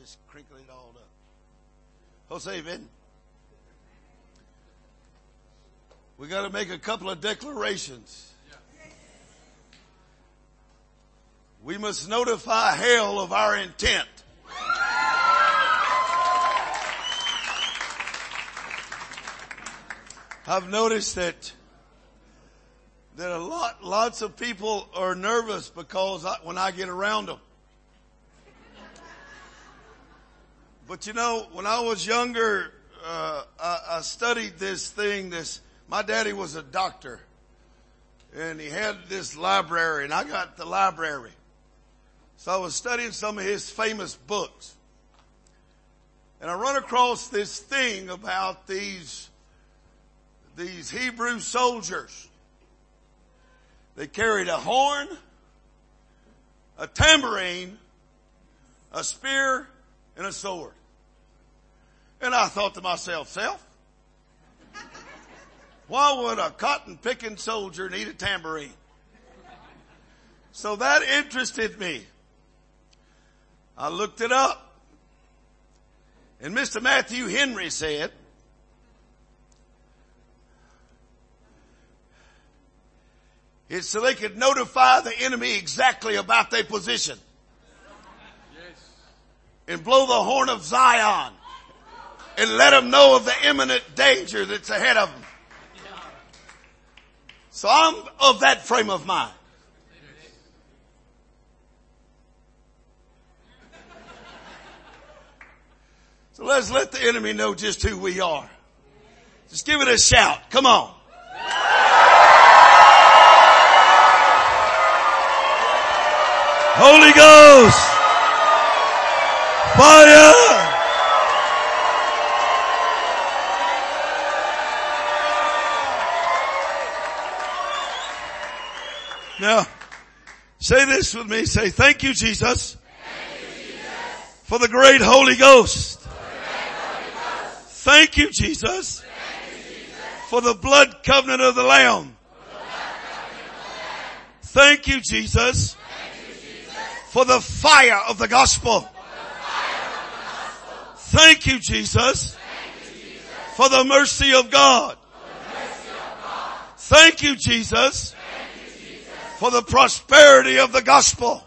just crinkle it all up. Jose, amen. We got to make a couple of declarations. We must notify hell of our intent. I've noticed that lots of people are nervous because when I get around them. But you know, when I was younger, I studied this thing. My daddy was a doctor, and he had this library, and I got the library. So I was studying some of his famous books, and I run across this thing about these Hebrew soldiers. They carried a horn, a tambourine, a spear, and a sword. And I thought to myself, why would a cotton-picking soldier need a tambourine? So that interested me. I looked it up. And Mr. Matthew Henry said, it's so they could notify the enemy exactly about their position. Yes. And blow the horn of Zion. And let them know of the imminent danger that's ahead of them. So I'm of that frame of mind. So let's let the enemy know just who we are. Just give it a shout. Come on. Holy Ghost. Fire. Now, say this with me. Say, thank you, Jesus, for the great Holy Ghost. Thank you, Jesus, for the blood covenant of the Lamb. Thank you, Jesus, for the fire of the gospel. Thank you, Jesus, for the mercy of God. Thank you, Jesus, for the prosperity of the gospel.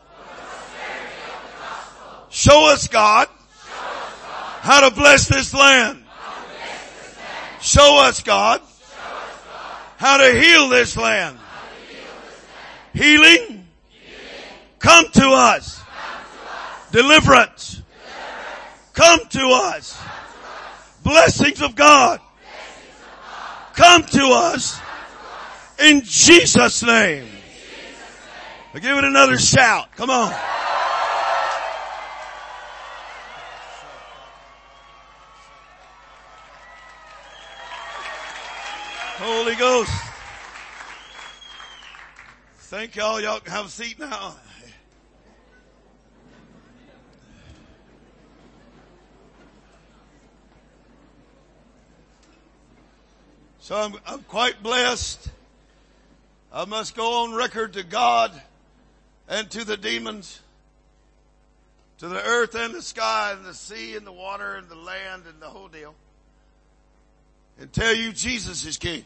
Show us, God, how to bless this land. Show us, God, how to heal this land. Healing, come to us. Deliverance, come to us. Blessings of God, come to us. In Jesus' name. Give it another shout. Come on. Holy Ghost. Thank y'all. Y'all can have a seat now. So I'm quite blessed. I must go on record to God and to the demons, to the earth and the sky and the sea and the water and the land and the whole deal, and tell you Jesus is King.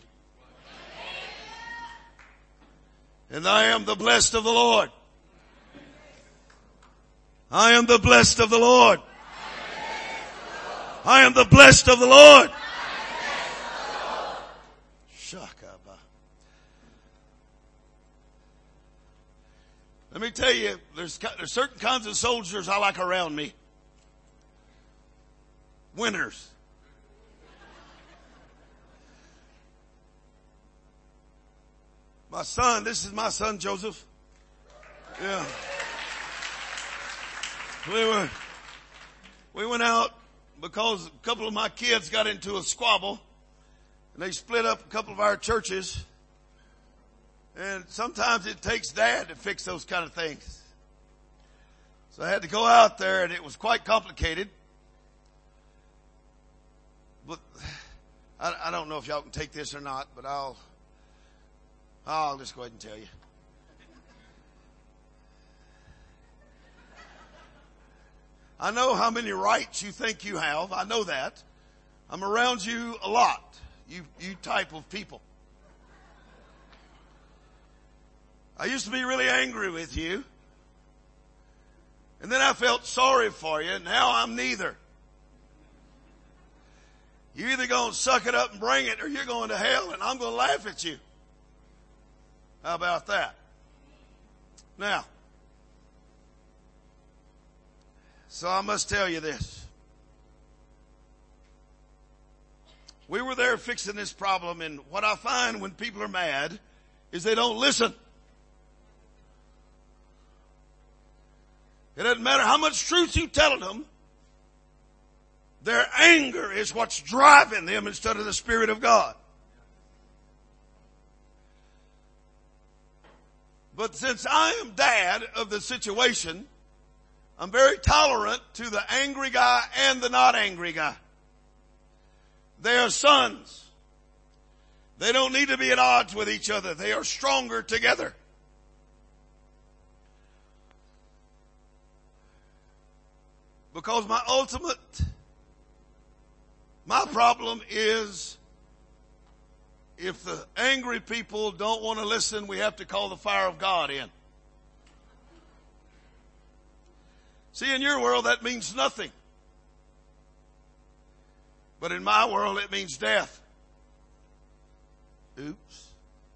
And I am the blessed of the Lord. I am the blessed of the Lord. I am the blessed of the Lord. Let me tell you, there's certain kinds of soldiers I like around me. Winners. My son, this is my son Joseph. Yeah. We went out because a couple of my kids got into a squabble and they split up a couple of our churches. And sometimes it takes Dad to fix those kind of things. So I had to go out there and it was quite complicated. But I don't know if y'all can take this or not, but I'll just go ahead and tell you. I know how many rights you think you have. I know that. I'm around you a lot. You type of people. I used to be really angry with you. And then I felt sorry for you. Now I'm neither. You're either going to suck it up and bring it, or you're going to hell, and I'm going to laugh at you. How about that? Now, so I must tell you this. We were there fixing this problem, and what I find when people are mad is they don't listen. It doesn't matter how much truth you tell them. Their anger is what's driving them instead of the Spirit of God. But since I am dad of the situation, I'm very tolerant to the angry guy and the not angry guy. They are sons. They don't need to be at odds with each other. They are stronger together. Because my problem is, if the angry people don't want to listen, we have to call the fire of God in. See, in your world, that means nothing. But in my world, it means death. Oops.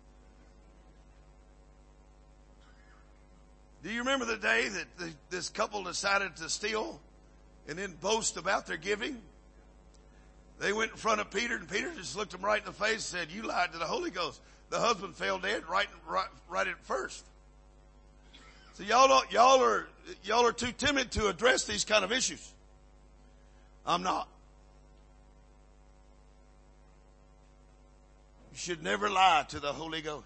Do you remember the day that this couple decided to steal and then boast about their giving? They went in front of Peter, and Peter just looked him right in the face and said, "You lied to the Holy Ghost." The husband fell dead right at first. So y'all are too timid to address these kind of issues. I'm not. You should never lie to the Holy Ghost.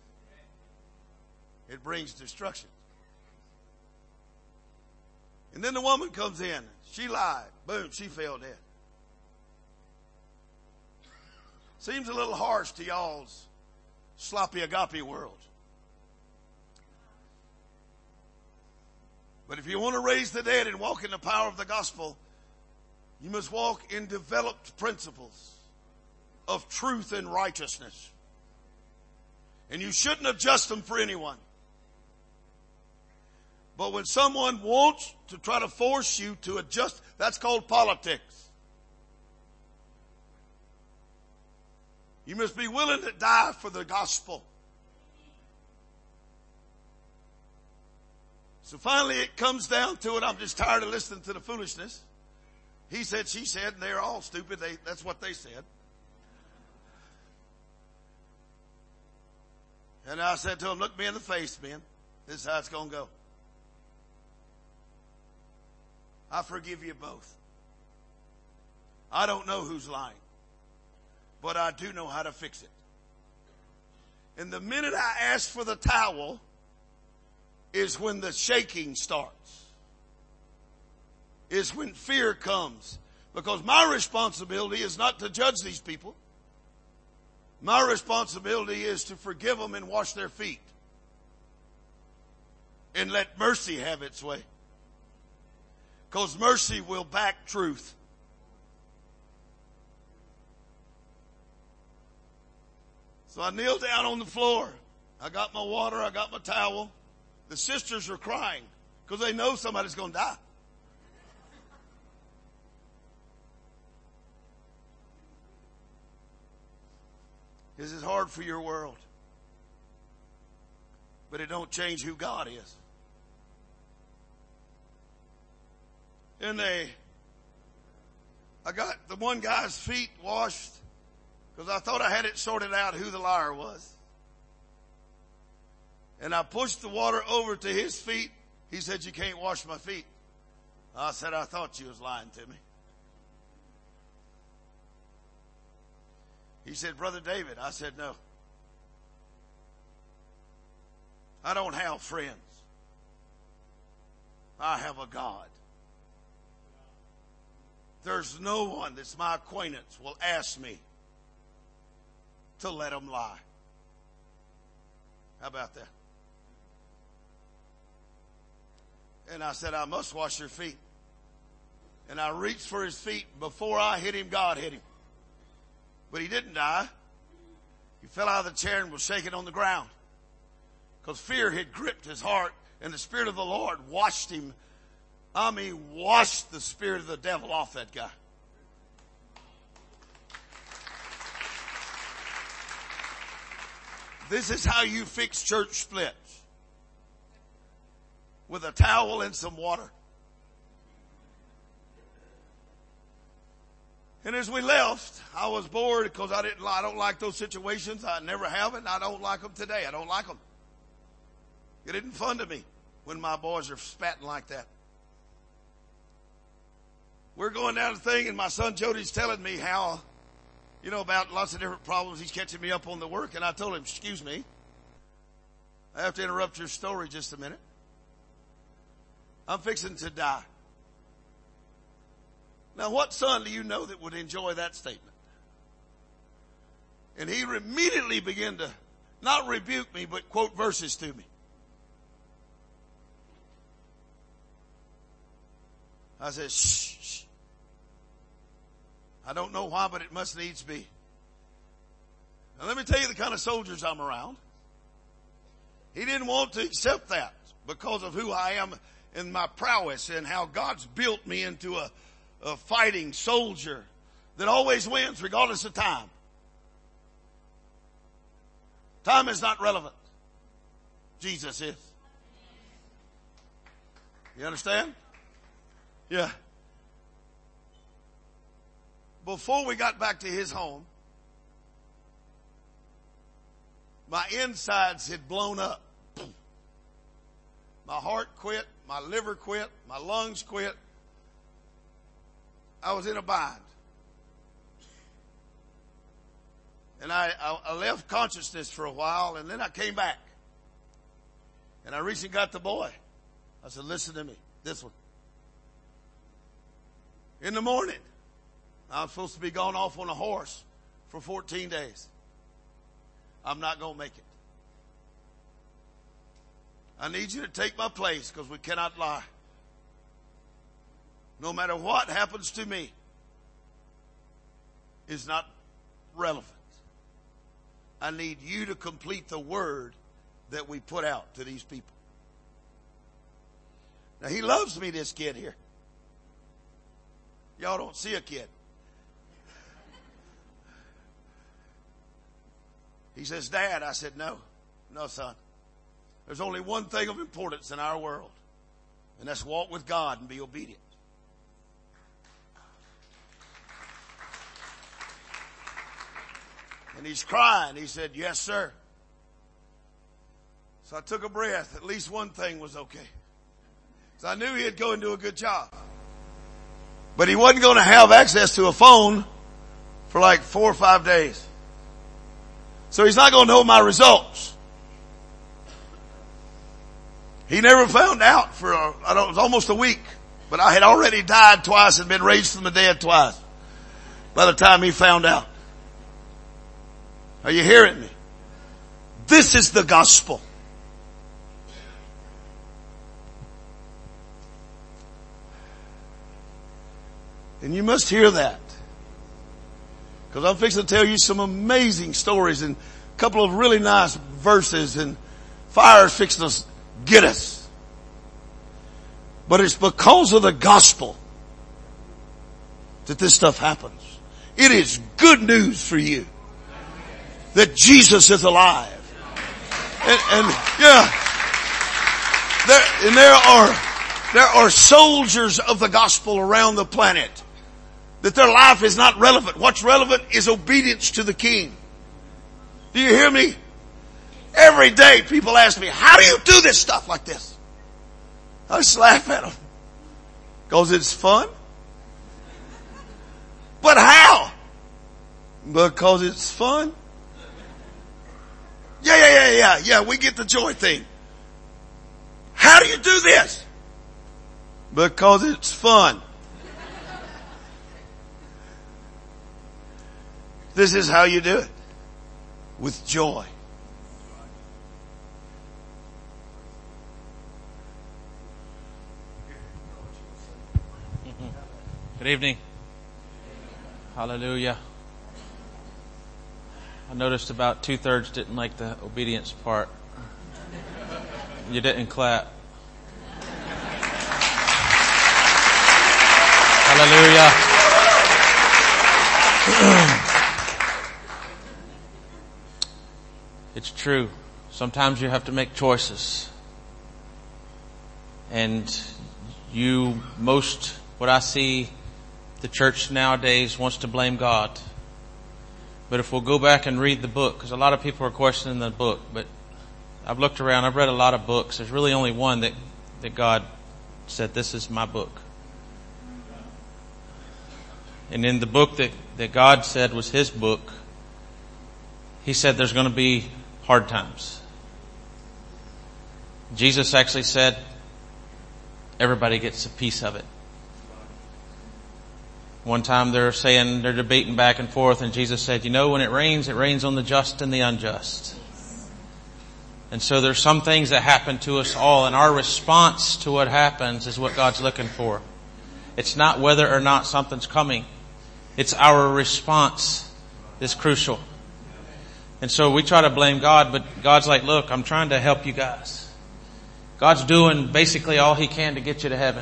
It brings destruction. And then the woman comes in. She lied. Boom, she fell dead. Seems a little harsh to y'all's sloppy agape world. But if you want to raise the dead and walk in the power of the gospel, you must walk in developed principles of truth and righteousness. And you shouldn't adjust them for anyone. But when someone wants to try to force you to adjust, that's called politics. You must be willing to die for the gospel. So finally it comes down to it. I'm just tired of listening to the foolishness. He said, she said, and they're all stupid. That's what they said. And I said to him, "Look me in the face, man. This is how it's going to go. I forgive you both. I don't know who's lying, but I do know how to fix it." And the minute I ask for the towel is when the shaking starts. Is when fear comes. Because my responsibility is not to judge these people. My responsibility is to forgive them and wash their feet. And let mercy have its way. Because mercy will back truth. So I kneeled down on the floor. I got my water. I got my towel. The sisters are crying because they know somebody's going to die. This is hard for your world. But it don't change who God is. And I got the one guy's feet washed because I thought I had it sorted out who the liar was. And I pushed the water over to his feet. He said, "You can't wash my feet." I said, "I thought you was lying to me." He said, "Brother David." I said, "No. I don't have friends. I have a God. There's no one that's my acquaintance will ask me to let them lie." How about that? And I said, "I must wash your feet." And I reached for his feet. Before I hit him, God hit him. But he didn't die. He fell out of the chair and was shaking on the ground. Because fear had gripped his heart, and the Spirit of the Lord washed him. I mean, washed the spirit of the devil off that guy. This is how you fix church splits. With a towel and some water. And as we left, I was bored because I don't like those situations. I never have it, and I don't like them today. I don't like them. It isn't fun to me when my boys are spatting like that. We're going down the thing, and my son Jody's telling me how, about lots of different problems. He's catching me up on the work, and I told him, excuse me, I have to interrupt your story just a minute. I'm fixing to die. Now, what son do you know that would enjoy that statement? And he immediately began to not rebuke me, but quote verses to me. I said, shh. I don't know why, but it must needs be. Now, let me tell you the kind of soldiers I'm around. He didn't want to accept that because of who I am and my prowess and how God's built me into a fighting soldier that always wins regardless of time. Time is not relevant. Jesus is. You understand? Yeah. Before we got back to his home, my insides had blown up. My heart quit. My liver quit. My lungs quit. I was in a bind. And I left consciousness for a while, and then I came back. And I reached and got the boy. I said, listen to me. This one. In the morning, I'm supposed to be gone off on a horse for 14 days. I'm not going to make it. I need you to take my place because we cannot lie. No matter what happens to me is not relevant. I need you to complete the word that we put out to these people. Now, he loves me, this kid here. Y'all don't see a kid. He says, Dad. I said, no, son. There's only one thing of importance in our world, and that's walk with God and be obedient. And he's crying. He said, yes, sir. So I took a breath. At least one thing was okay. So I knew he'd go and do a good job. But he wasn't going to have access to a phone for like 4 or 5 days. So he's not going to know my results. He never found out for, it was almost a week. But I had already died twice and been raised from the dead twice by the time he found out. Are you hearing me? This is the gospel. And you must hear that. Because I'm fixing to tell you some amazing stories and a couple of really nice verses, and fire's fixing to get us. But it's because of the gospel that this stuff happens. It is good news for you that Jesus is alive. There are soldiers of the gospel around the planet that their life is not relevant. What's relevant is obedience to the King. Do you hear me? Every day people ask me, how do you do this stuff like this? I just laugh at them. Because it's fun. But how? Because it's fun. Yeah, we get the joy thing. How do you do this? Because it's fun. This is how you do it. With joy. Good evening. Hallelujah. I noticed about 2/3 didn't like the obedience part. You didn't clap. Hallelujah. It's true. Sometimes you have to make choices. And what I see, the church nowadays wants to blame God. But if we'll go back and read the book, because a lot of people are questioning the book, but I've looked around, I've read a lot of books. There's really only one that God said, this is my book. And in the book that God said was His book, He said there's going to be hard times. Jesus actually said everybody gets a piece of it. One time they're debating back and forth, and Jesus said, when it rains on the just and the unjust. And so there's some things that happen to us all, and our response to what happens is what God's looking for. It's not whether or not something's coming. It's our response is crucial. And so we try to blame God, but God's like, look, I'm trying to help you guys. God's doing basically all He can to get you to heaven.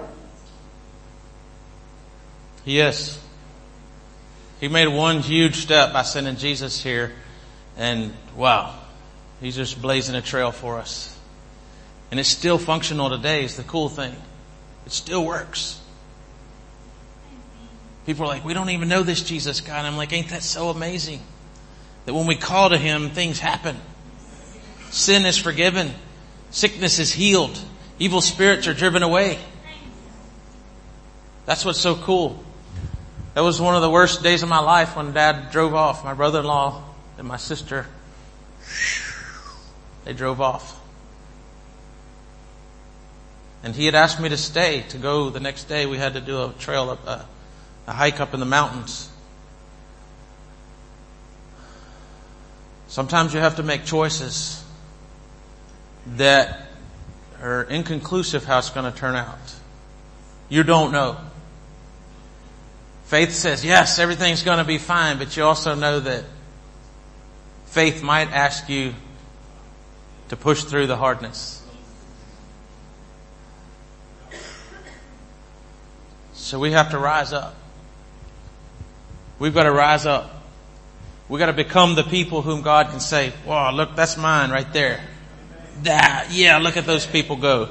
He is. He made one huge step by sending Jesus here, and wow, He's just blazing a trail for us. And it's still functional today is the cool thing. It still works. People are like, we don't even know this Jesus guy. And I'm like, ain't that so amazing? That when we call to Him, things happen. Sin is forgiven. Sickness is healed. Evil spirits are driven away. That's what's so cool. That was one of the worst days of my life when Dad drove off. My brother-in-law and my sister, they drove off. And he had asked me to stay, to go the next day. We had to do a trail up, a hike up in the mountains. Sometimes you have to make choices that are inconclusive how it's going to turn out. You don't know. Faith says, yes, everything's going to be fine, but you also know that faith might ask you to push through the hardness. So we have to rise up. We've got to rise up. We've got to become the people whom God can say, wow, look, that's mine right there. Yeah, look at those people go.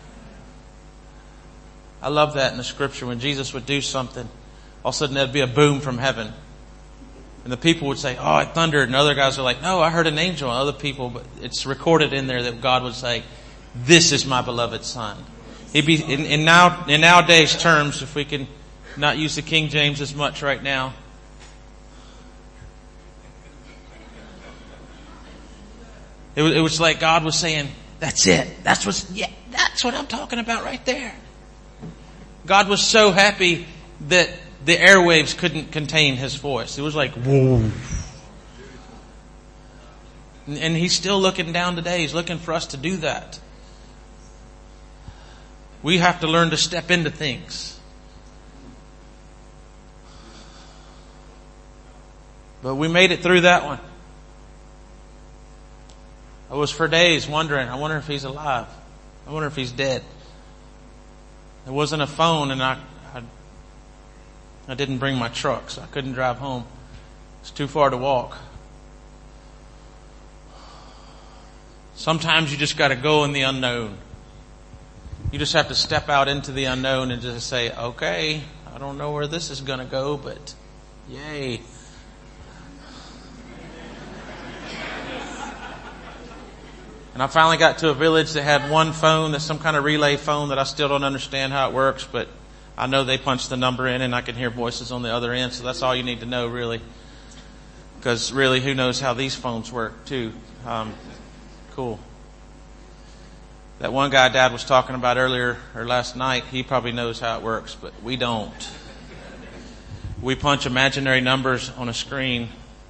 I love that in the scripture when Jesus would do something. All of a sudden there'd be a boom from heaven. And the people would say, oh, it thundered. And other guys are like, no, I heard an angel. And other people, but it's recorded in there that God would say, this is my beloved Son. He'd be, in nowadays terms, if we can not use the King James as much right now. It was like God was saying, that's it. That's what I'm talking about right there. God was so happy that the airwaves couldn't contain His voice. It was like, whoa. And He's still looking down today. He's looking for us to do that. We have to learn to step into things. But we made it through that one. I was for days wondering, I wonder if he's alive. I wonder if he's dead. There wasn't a phone, and I didn't bring my truck, so I couldn't drive home. It's too far to walk. Sometimes you just got to go in the unknown. You just have to step out into the unknown and just say, okay, I don't know where this is going to go, but yay. And I finally got to a village that had one phone, that's some kind of relay phone that I still don't understand how it works, but I know they punch the number in and I can hear voices on the other end, so that's all you need to know really. Because really, who knows how these phones work too. Cool. That one guy Dad was talking about earlier or last night, he probably knows how it works, but we don't. We punch imaginary numbers on a screen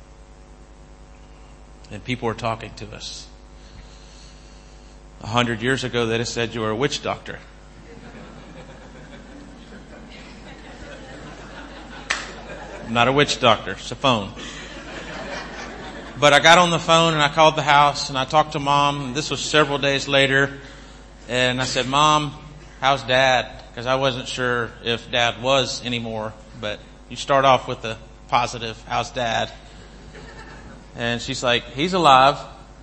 and people are talking to us. 100 years ago, they'd have said you were a witch doctor. I'm not a witch doctor. It's a phone. But I got on the phone and I called the house and I talked to Mom. This was several days later. And I said, Mom, how's Dad? Because I wasn't sure if Dad was anymore. But you start off with the positive, how's Dad? And she's like, he's alive.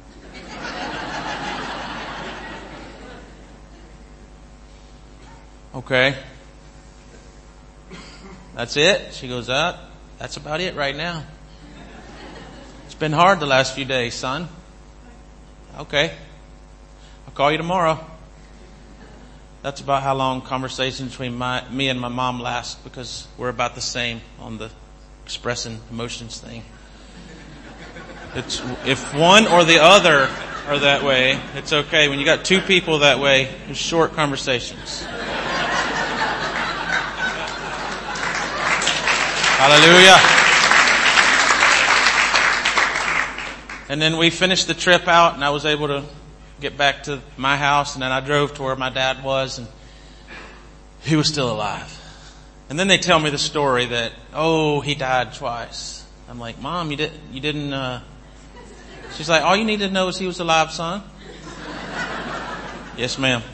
Okay. That's it? She goes, that's about it right now. It's been hard the last few days, son. Okay. I'll call you tomorrow. That's about how long conversations between me and my mom last, because we're about the same on the expressing emotions thing. It's, if one or the other are that way, it's okay. When you got two people that way, it's short conversations. Hallelujah. And then we finished the trip out and I was able to get back to my house, and then I drove to where my dad was and he was still alive. And then they tell me the story that, he died twice. I'm like, Mom, you didn't, she's like, all you need to know is he was alive, son. Yes, ma'am.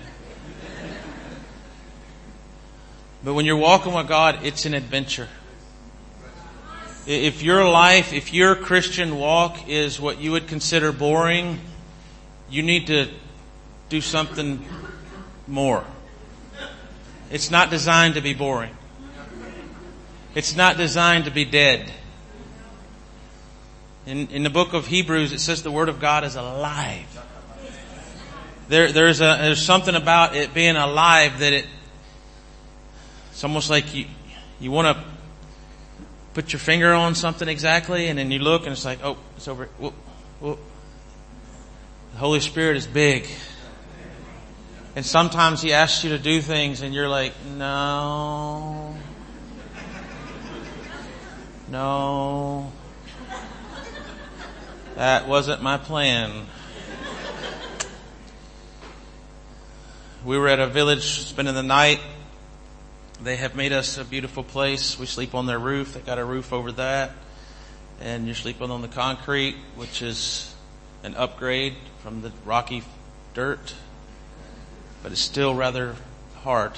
But when you're walking with God, it's an adventure. If your Christian walk is what you would consider boring, you need to do something more. It's not designed to be boring. It's not designed to be dead. In the book of Hebrews, it says the Word of God is alive. There's something about it being alive that it's almost like you want to put your finger on something exactly, and then you look and it's like, it's over. Whoa, whoa. The Holy Spirit is big. And sometimes He asks you to do things and you're like, no. That wasn't my plan. We were at a village spending the night. They have made us a beautiful place. We sleep on their roof. They got a roof over that. And you're sleeping on the concrete, which is an upgrade from the rocky dirt. But it's still rather hard.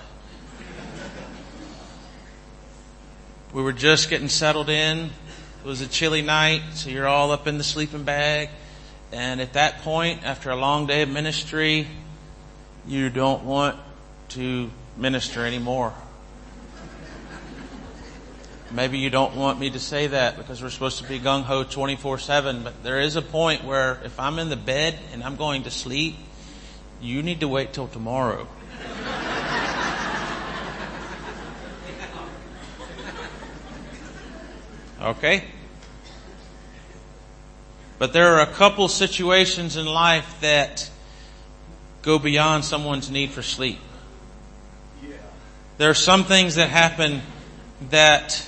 We were just getting settled in. It was a chilly night, so you're all up in the sleeping bag. And at that point, after a long day of ministry, you don't want to minister anymore. Maybe you don't want me to say that because we're supposed to be gung-ho 24/7, but there is a point where if I'm in the bed and I'm going to sleep, you need to wait till tomorrow. Okay? But there are a couple situations in life that go beyond someone's need for sleep. There are some things that happen that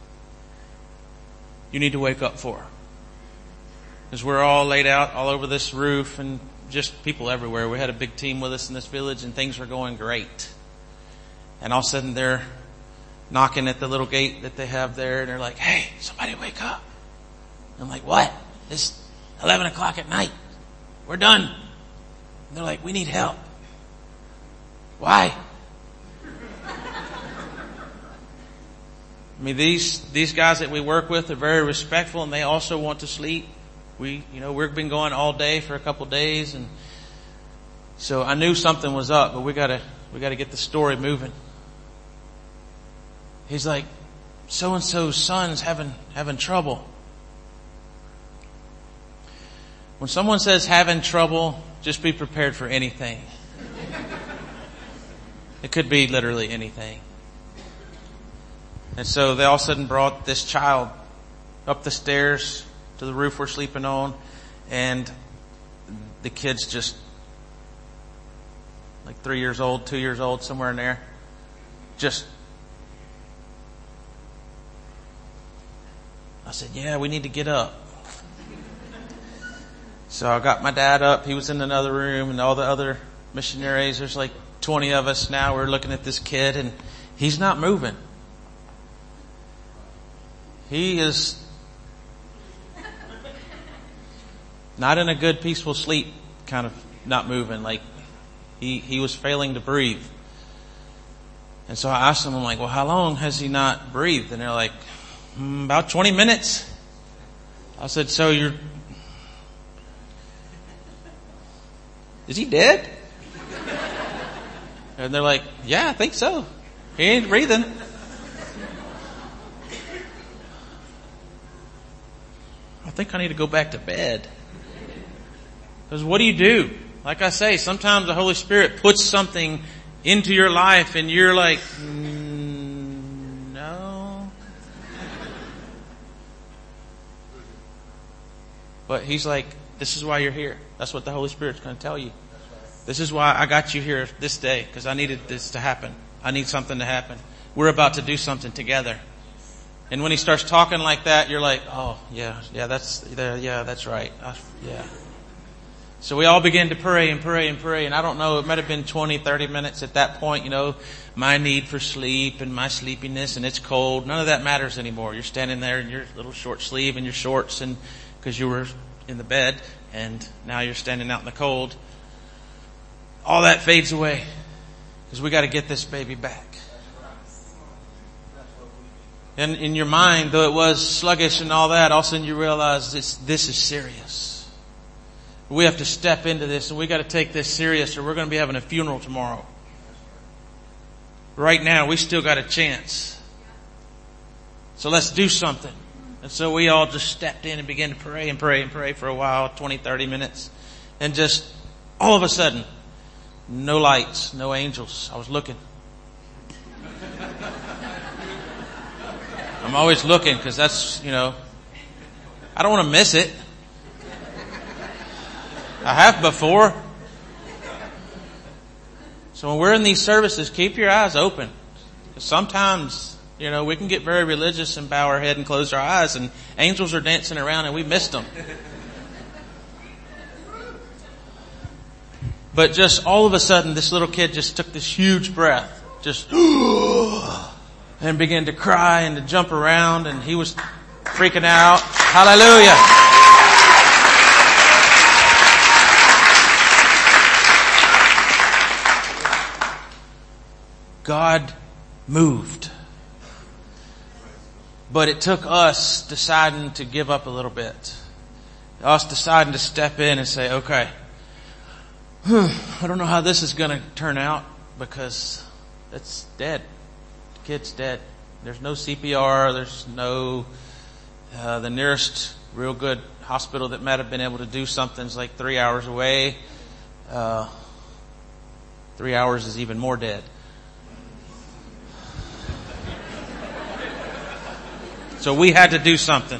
you need to wake up for. As we're all laid out all over this roof and just people everywhere. We had a big team with us in this village and things were going great. And all of a sudden they're knocking at the little gate that they have there and they're like, hey, somebody wake up. I'm like, what? It's 11 o'clock at night. We're done. And they're like, we need help. Why? I mean, these guys that we work with are very respectful and they also want to sleep. We've been going all day for a couple of days, and so I knew something was up, but we gotta get the story moving. He's like, so and so's son's having trouble. When someone says having trouble, just be prepared for anything. It could be literally anything. And so they all of a sudden brought this child up the stairs to the roof we're sleeping on, and the kid's just like 3 years old, 2 years old, somewhere in there. I said, yeah, we need to get up. So I got my dad up. He was in another room, and all the other missionaries, there's like 20 of us now. We're looking at this kid and he's not moving. He is not in a good, peaceful sleep, kind of not moving. Like he was failing to breathe. And so I asked them, I'm like, well, how long has he not breathed? And they're like, about 20 minutes. I said, so is he dead? And they're like, yeah, I think so. He ain't breathing. I think I need to go back to bed. Because what do you do? Like I say, sometimes the Holy Spirit puts something into your life and you're like, no. But He's like, this is why you're here. That's what the Holy Spirit's going to tell you. This is why I got you here this day, because I needed this to happen. I need something to happen. We're about to do something together. And when He starts talking like that, you're like, oh, yeah, that's right. Yeah. So we all begin to pray and pray and pray. And I don't know, it might have been 20, 30 minutes at that point, my need for sleep and my sleepiness, and it's cold. None of that matters anymore. You're standing there in your little short sleeve and your shorts, and because you were in the bed, and now you're standing out in the cold. All that fades away because we got to get this baby back. And in your mind, though it was sluggish and all that, all of a sudden you realize this is serious. We have to step into this, and we got to take this serious, or we're going to be having a funeral tomorrow. Right now, we still got a chance. So let's do something. And so we all just stepped in and began to pray and pray and pray for a while, 20, 30 minutes. And just all of a sudden, no lights, no angels. I was looking. I'm always looking because that's, I don't want to miss it. I have before. So when we're in these services, keep your eyes open. Because sometimes, we can get very religious and bow our head and close our eyes, and angels are dancing around and we missed them. But just all of a sudden, this little kid just took this huge breath, just and began to cry and to jump around, and he was freaking out. Hallelujah. God moved. But it took us deciding to give up a little bit. Us deciding to step in and say, okay, I don't know how this is going to turn out because it's dead. The kid's dead. There's no CPR. There's no, the nearest real good hospital that might have been able to do something is like 3 hours away. 3 hours is even more dead. So we had to do something.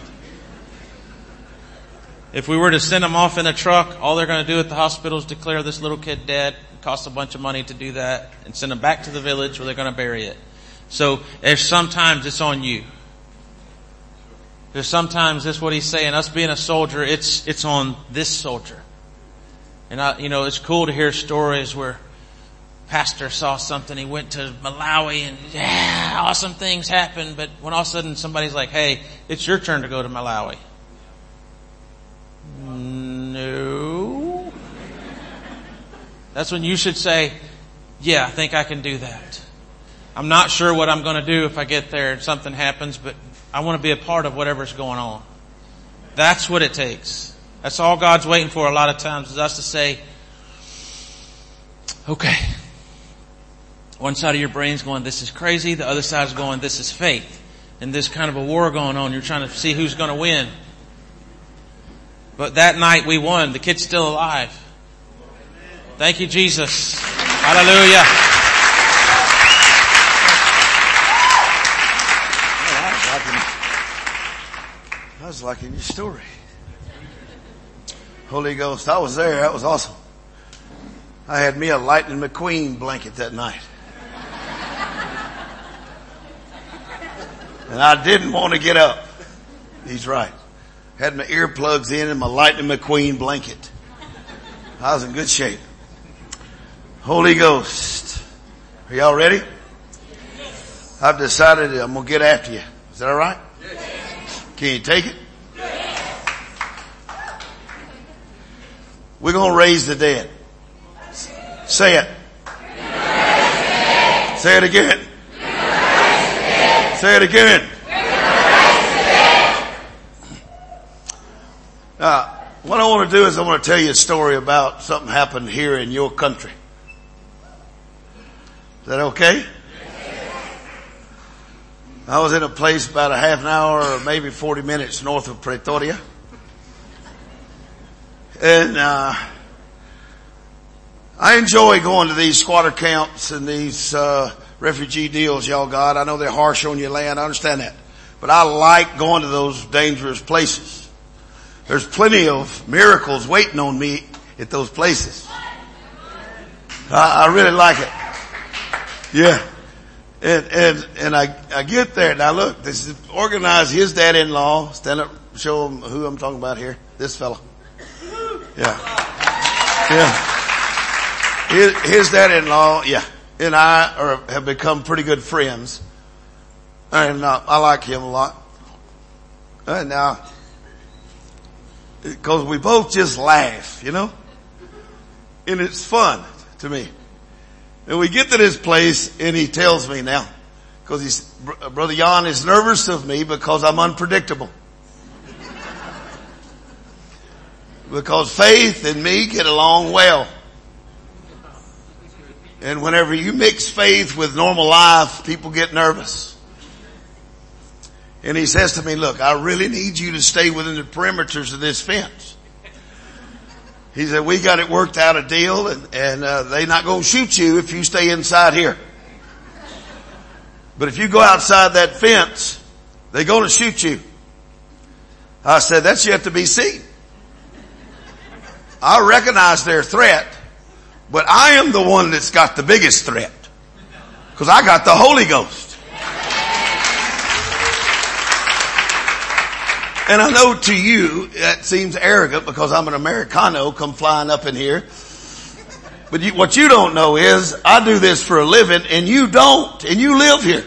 If we were to send them off in a truck, all they're going to do at the hospital is declare this little kid dead. It costs a bunch of money to do that, and send them back to the village where they're going to bury it. So there's sometimes it's on you. There's sometimes that's what He's saying. Us being a soldier, it's on this soldier. And it's cool to hear stories where pastor saw something. He went to Malawi and awesome things happened. But when all of a sudden somebody's like, hey, it's your turn to go to Malawi. No. That's when you should say, yeah, I think I can do that. I'm not sure what I'm going to do if I get there and something happens, but I want to be a part of whatever's going on. That's what it takes. That's all God's waiting for a lot of times, is us to say, okay. One side of your brain's going, this is crazy. The other side's going, this is faith. And this kind of a war going on. You're trying to see who's going to win. But that night we won. The kid's still alive. Thank you, Jesus. Hallelujah. I was liking your story. Holy Ghost, I was there. That was awesome. I had me a Lightning McQueen blanket that night. And I didn't want to get up. He's right. Had my earplugs in and my Lightning McQueen blanket. I was in good shape. Holy Ghost. Are y'all ready? I've decided I'm going to get after you. Is that all right? Can you take it? We're going to raise the dead. Say it. Say it again. Say it again. What I want to do is I want to tell you a story about something happened here in your country. Is that okay? I was in a place about a half an hour or maybe 40 minutes north of Pretoria. And I enjoy going to these squatter camps and these refugee deals y'all got. I know they're harsh on your land. I understand that. But I like going to those dangerous places. There's plenty of miracles waiting on me at those places. I really like it. Yeah. And I get there. Now look, this is organized. His dad-in-law. Stand up, show him who I'm talking about here. This fella. Yeah. Yeah. His dad-in-law, yeah. And I have become pretty good friends. And I like him a lot. And now, because we both just laugh, you know? And it's fun to me. And we get to this place and he tells me now, because Brother Jan is nervous of me because I'm unpredictable. Because faith and me get along well. And whenever you mix faith with normal life, people get nervous. And he says to me, look, I really need you to stay within the perimeters of this fence. He said, we got it worked out a deal and they're not going to shoot you if you stay inside here. But if you go outside that fence, they're going to shoot you. I said, that's yet to be seen. I recognize their threat, but I am the one that's got the biggest threat. Because I got the Holy Ghost. And I know to you that seems arrogant because I'm an Americano come flying up in here. But what you don't know is I do this for a living and you don't. And you live here.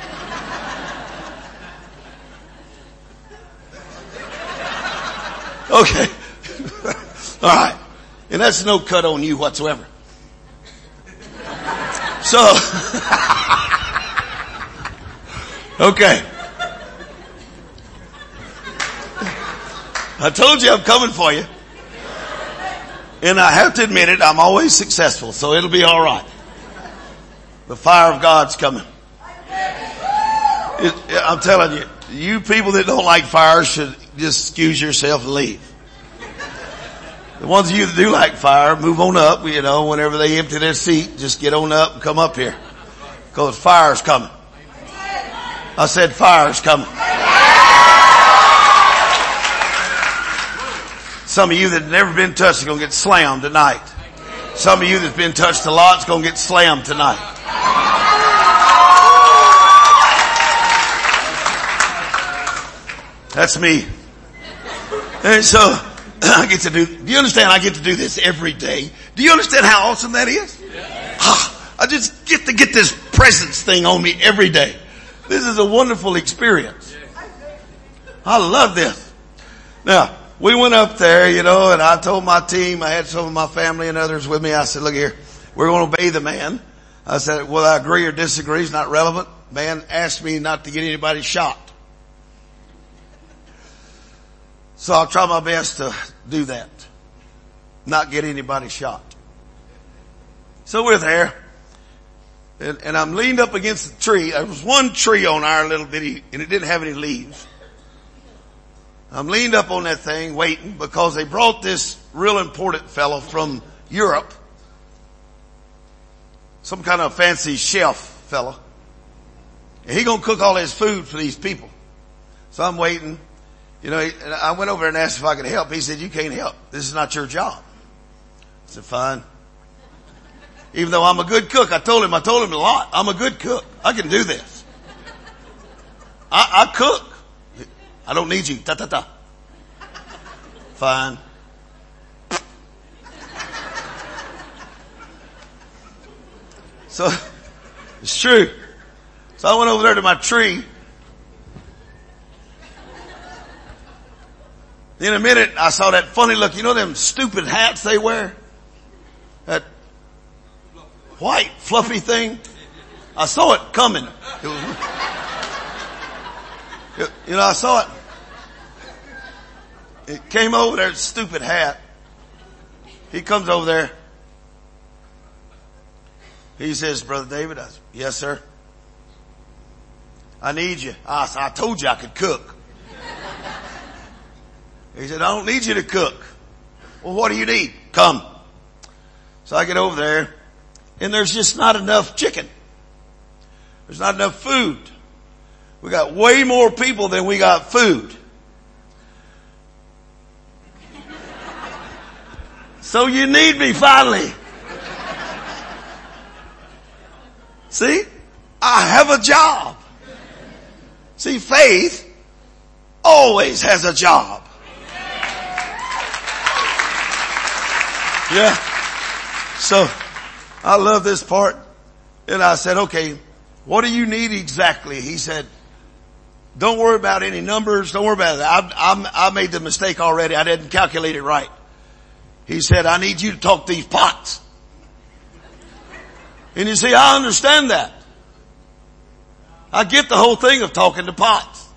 Okay. All right. And that's no cut on you whatsoever. So, okay. I told you I'm coming for you. And I have to admit it, I'm always successful, so it'll be all right. The fire of God's coming. I'm telling you, you people that don't like fire should just excuse yourself and leave. The ones of you that do like fire, move on up, you know, whenever they empty their seat, just get on up and come up here. Because fire's coming. I said fire's coming. Some of you that have never been touched are going to get slammed tonight. Some of you that's been touched a lot is going to get slammed tonight. That's me. And so I get to do you understand I get to do this every day? Do you understand how awesome that is? I just get to get this presence thing on me every day. This is a wonderful experience. I love this. Now, we went up there, you know, and I told my team, I had some of my family and others with me. I said, look here, we're going to obey the man. I said, whether I agree or disagree is not relevant. Man asked me not to get anybody shot. So I'll try my best to do that. Not get anybody shot. So we're there. And I'm leaned up against the tree. There was one tree on our little bitty, and it didn't have any leaves. I'm leaned up on that thing waiting because they brought this real important fellow from Europe. Some kind of fancy chef fellow. And he gonna cook all his food for these people. So I'm waiting. You know, and I went over and asked if I could help. He said, you can't help. This is not your job. I said, fine. Even though I'm a good cook, I told him a lot. I'm a good cook. I can do this. I cook. I don't need you. Ta-ta-ta. Fine. So, it's true. So I went over there to my tree. In a minute, I saw that funny look. You know them stupid hats they wear? That white fluffy thing? I saw it coming. I saw it. It came over there, stupid hat. He comes over there. He says, Brother David, I said, yes, sir. I need you. I told you I could cook. He said, I don't need you to cook. Well, what do you need? Come. So I get over there, and there's just not enough chicken. There's not enough food. We got way more people than we got food. So you need me finally. See? I have a job. See, faith always has a job. Yeah. So I love this part. And I said, okay, what do you need exactly? He said, don't worry about any numbers. Don't worry about it. I made the mistake already. I didn't calculate it right. He said, I need you to talk these pots. And you see, I understand that. I get the whole thing of talking to pots.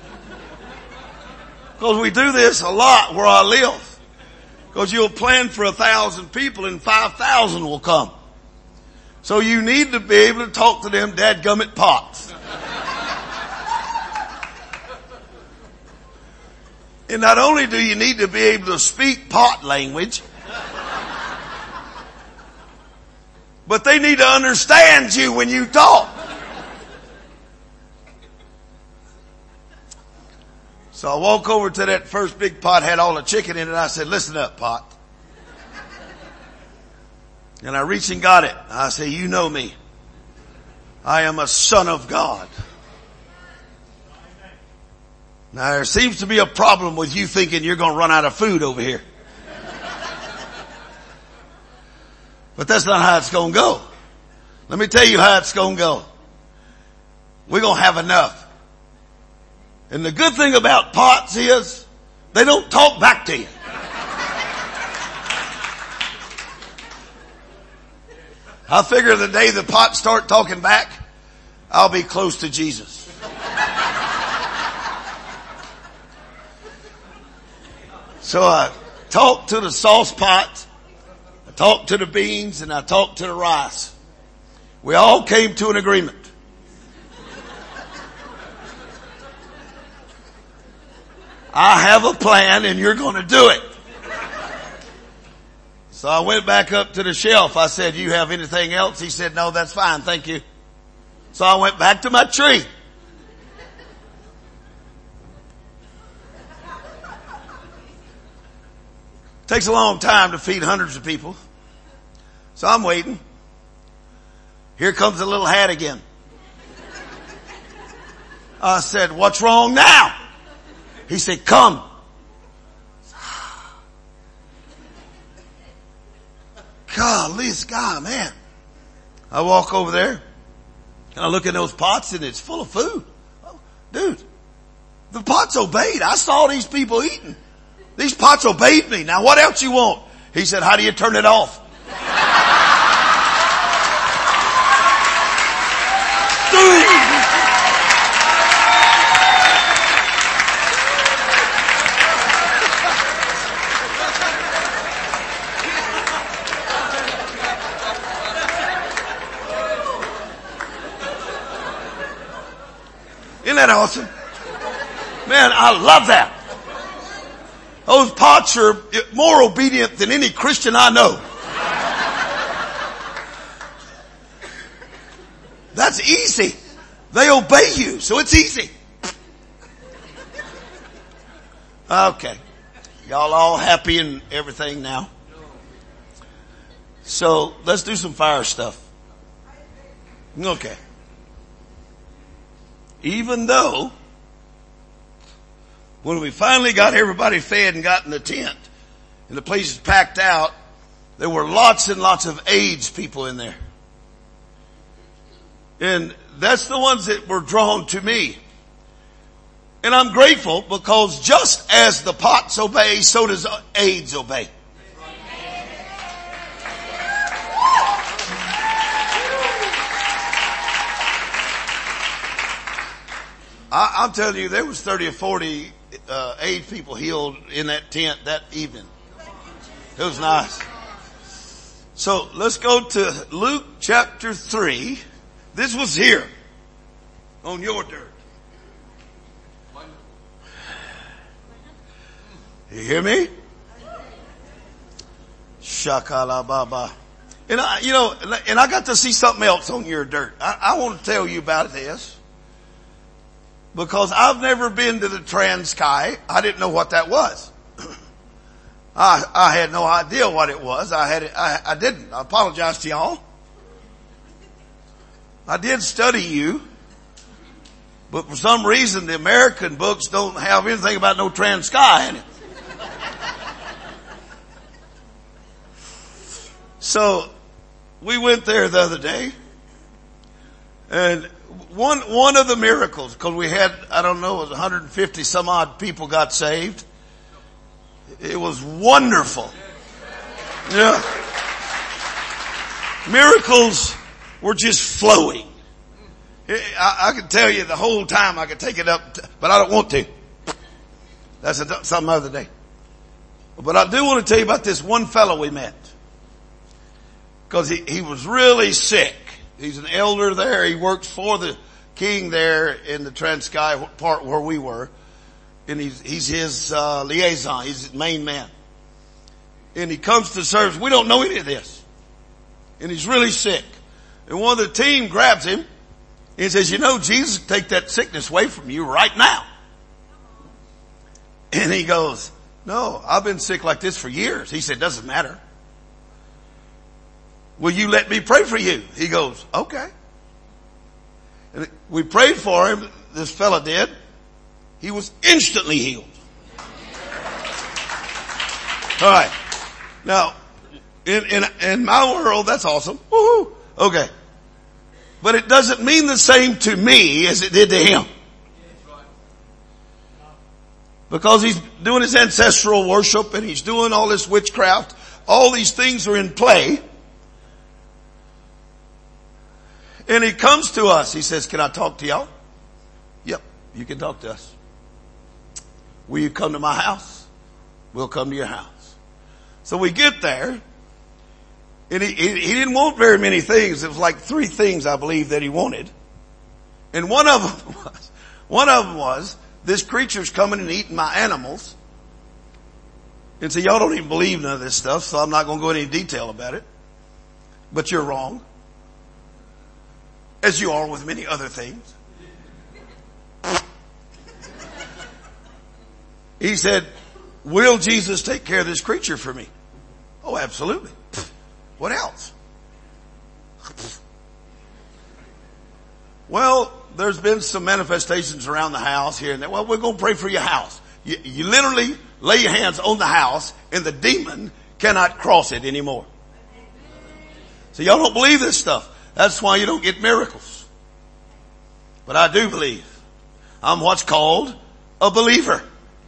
Because we do this a lot where I live. Because you'll plan for 1,000 people and 5,000 will come. So you need to be able to talk to them dadgummit pots. And not only do you need to be able to speak pot language, but they need to understand you when you talk. So I walk over to that first big pot, had all the chicken in it. I said, listen up, pot. And I reached and got it. I say, you know me. I am a son of God. Now there seems to be a problem with you thinking you're going to run out of food over here. But that's not how it's going to go. Let me tell you how it's going to go. We're going to have enough. And the good thing about pots is they don't talk back to you. I figure the day the pots start talking back, I'll be close to Jesus. So I talked to the sauce pot, I talked to the beans, and I talked to the rice. We all came to an agreement. I have a plan and you're going to do it. So I went back up to the shelf. I said, you have anything else? He said, no, that's fine. Thank you. So I went back to my tree. Takes a long time to feed hundreds of people. So I'm waiting. Here comes the little hat again. I said, what's wrong now? He said, come. Golly, this guy, man. I walk over there and I look in those pots and it's full of food. Oh, dude, the pots obeyed. I saw these people eating. These pots obeyed me. Now what else you want? He said, how do you turn it off? Dude. Isn't that awesome? Man, I love that. Those pots are more obedient than any Christian I know. That's easy. They obey you, so it's easy. Okay. Y'all all happy and everything now? So let's do some fire stuff. Okay. Even though when we finally got everybody fed and got in the tent and the place is packed out, there were lots and lots of AIDS people in there. And that's the ones that were drawn to me. And I'm grateful because just as the pots obey, so does AIDS obey. I'm telling you, there was 30 or 40 AIDS people healed in that tent that evening. It was nice. So let's go to Luke chapter 3. This was here on your dirt. You hear me? Shakala Baba. And I got to see something else on your dirt. I want to tell you about this. Because I've never been to the Transkai. I didn't know what that was. I had no idea what it was. I didn't. I apologize to y'all. I did study you. But for some reason the American books don't have anything about no Transkai in it. So we went there the other day. And one of the miracles, because we had, I don't know, it was 150 some odd people got saved. It was wonderful. Yeah. Miracles were just flowing. I could tell you the whole time I could take it up, but I don't want to. That's some other day. But I do want to tell you about this one fellow we met. Because he was really sick. He's an elder there. He works for the king there in the Transkai part where we were. And he's his liaison. He's his main man. And he comes to service. We don't know any of this. And he's really sick. And one of the team grabs him and says, Jesus can take that sickness away from you right now. And he goes, no, I've been sick like this for years. He said, doesn't matter. Will you let me pray for you? He goes, okay. And we prayed for him. This fella did. He was instantly healed. All right. Now, in my world, that's awesome. Woohoo. Okay. But it doesn't mean the same to me as it did to him. Because he's doing his ancestral worship and he's doing all this witchcraft. All these things are in play. And he comes to us. He says, can I talk to y'all? Yep, you can talk to us. Will you come to my house? We'll come to your house. So we get there. And he didn't want very many things. It was like 3 things, I believe, that he wanted. And one of them was, this creature's coming and eating my animals. And so y'all don't even believe none of this stuff, so I'm not going to go into any detail about it. But you're wrong. As you are with many other things. He said, will Jesus take care of this creature for me? Oh, absolutely. What else? Well, there's been some manifestations around the house here and there. Well, we're going to pray for your house. You literally lay your hands on the house and the demon cannot cross it anymore. So y'all don't believe this stuff. That's why you don't get miracles. But I do believe. I'm what's called a believer.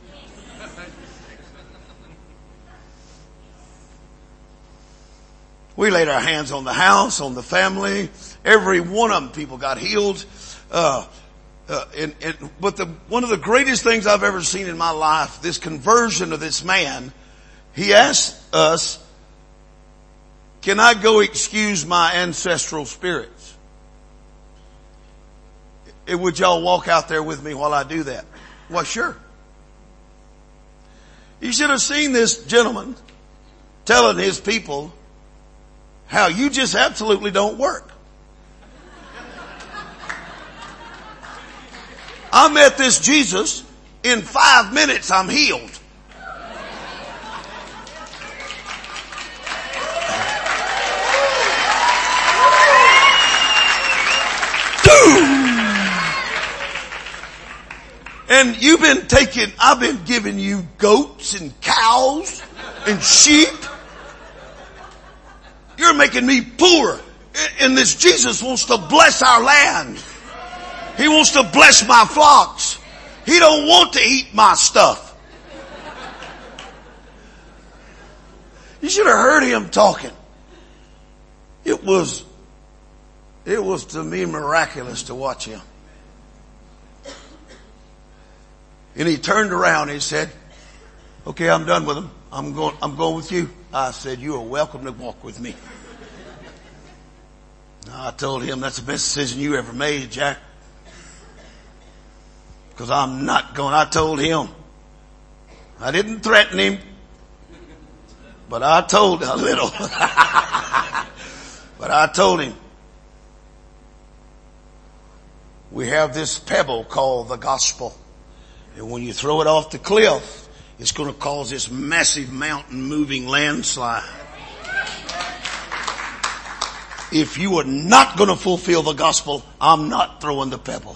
We laid our hands on the house, on the family. Every one of them people got healed. But one of the greatest things I've ever seen in my life, this conversion of this man, he asked us, can I go excuse my ancestral spirits? Would y'all walk out there with me while I do that? Well, sure. You should have seen this gentleman telling his people how you just absolutely don't work. I met this Jesus. In 5 minutes, I'm healed. And I've been giving you goats and cows and sheep. You're making me poor. And this Jesus wants to bless our land. He wants to bless my flocks. He don't want to eat my stuff. You should have heard him talking. It was to me miraculous to watch him. And he turned around and he said, okay, I'm done with him. I'm going with you. I said, you are welcome to walk with me. I told him, that's the best decision you ever made, Jack. Because I'm not going. I told him. I didn't threaten him. But I told him a little. But I told him, we have this pebble called the gospel. And when you throw it off the cliff, it's going to cause this massive mountain moving landslide. If you are not going to fulfill the gospel, I'm not throwing the pebble.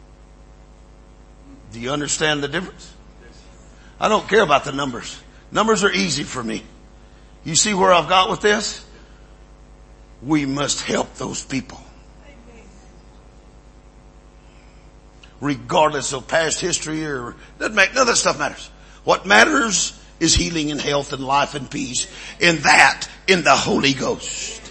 Do you understand the difference? I don't care about the numbers. Numbers are easy for me. You see where I've got with this? We must help those people. Regardless of past history or doesn't make, none of that stuff matters. What matters is healing and health and life and peace. In that, in the Holy Ghost.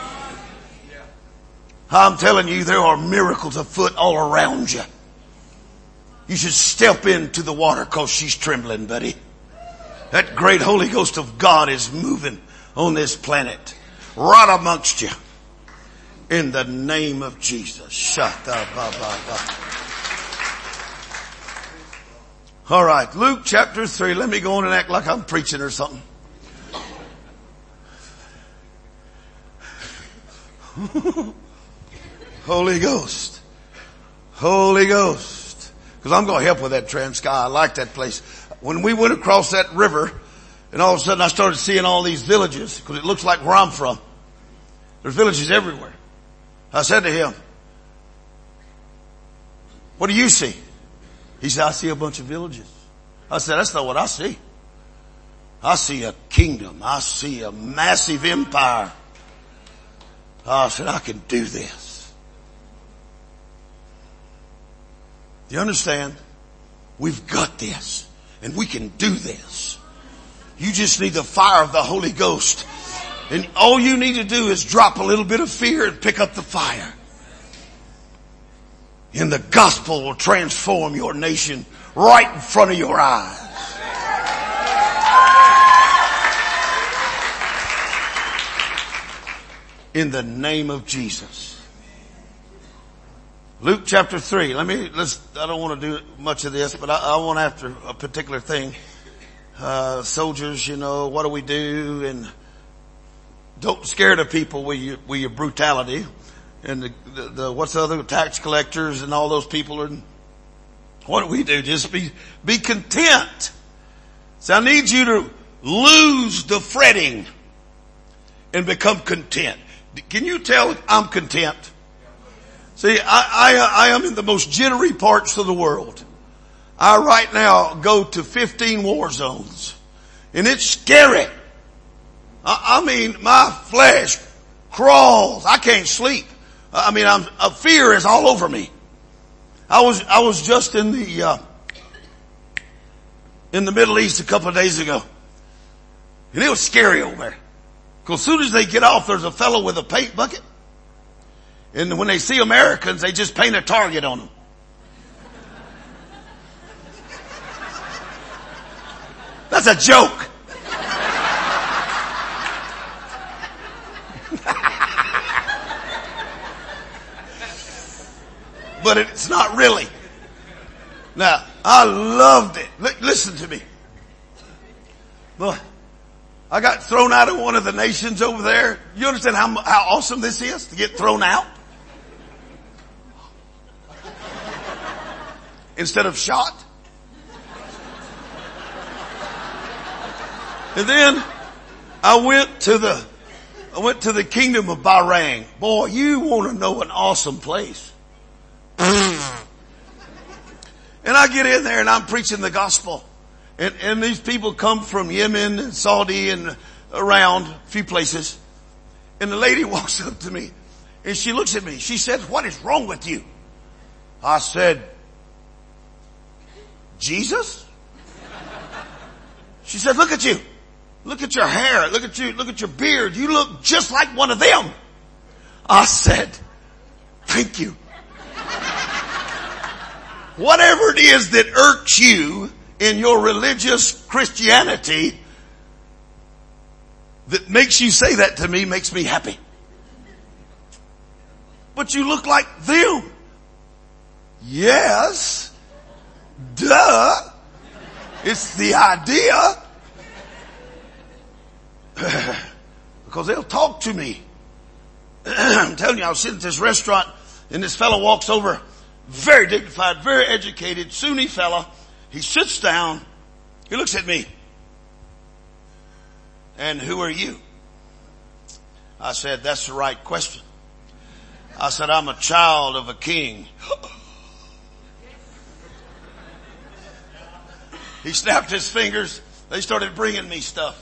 I'm telling you, there are miracles afoot all around you. You should step into the water because she's trembling, buddy. That great Holy Ghost of God is moving on this planet. Right amongst you. In the name of Jesus. All right. Luke chapter 3. Let me go on and act like I'm preaching or something. Holy Ghost. Holy Ghost. Because I'm going to help with that Transky. I like that place. When we went across that river, and all of a sudden I started seeing all these villages, because it looks like where I'm from. There's villages everywhere. I said to him, what do you see? He said, I see a bunch of villages. I said, that's not what I see. I see a kingdom. I see a massive empire. I said, I can do this. Do you understand? We've got this. And we can do this. You just need the fire of the Holy Ghost. And all you need to do is drop a little bit of fear and pick up the fire. And the gospel will transform your nation right in front of your eyes. In the name of Jesus. Luke chapter 3. I don't want to do much of this, but I want after a particular thing. Soldiers, what do we do? And don't scare the people with your brutality. And what's the other, tax collectors and all those people are, what do we do? Just be content. So I need you to lose the fretting and become content. Can you tell I'm content? See, I am in the most jittery parts of the world. I right now go to 15 war zones. And it's scary. I mean, my flesh crawls. I can't sleep. Fear is all over me. I was just in the Middle East a couple of days ago. And it was scary over there. Because as soon as they get off, there's a fellow with a paint bucket. And when they see Americans, they just paint a target on them. That's a joke. But it's not really. Now, I loved it. Listen to me. Boy, I got thrown out of one of the nations over there. You understand how awesome this is to get thrown out? Instead of shot. And then I went to the kingdom of Bahrain. Boy, you want to know an awesome place. And I get in there and I'm preaching the gospel. And these people come from Yemen and Saudi and around a few places. And the lady walks up to me and she looks at me. She said, what is wrong with you? I said, Jesus? She said, look at you. Look at your hair. Look at you. Look at your beard. You look just like one of them. I said, thank you. Whatever it is that irks you in your religious Christianity that makes you say that to me makes me happy. But you look like them. Yes. Duh. It's the idea. Because they'll talk to me. I'm telling you, I was sitting at this restaurant and this fellow walks over, very dignified, very educated, Sunni fella. He sits down. He looks at me. And who are you? I said, that's the right question. I said, I'm a child of a king. He snapped his fingers. They started bringing me stuff.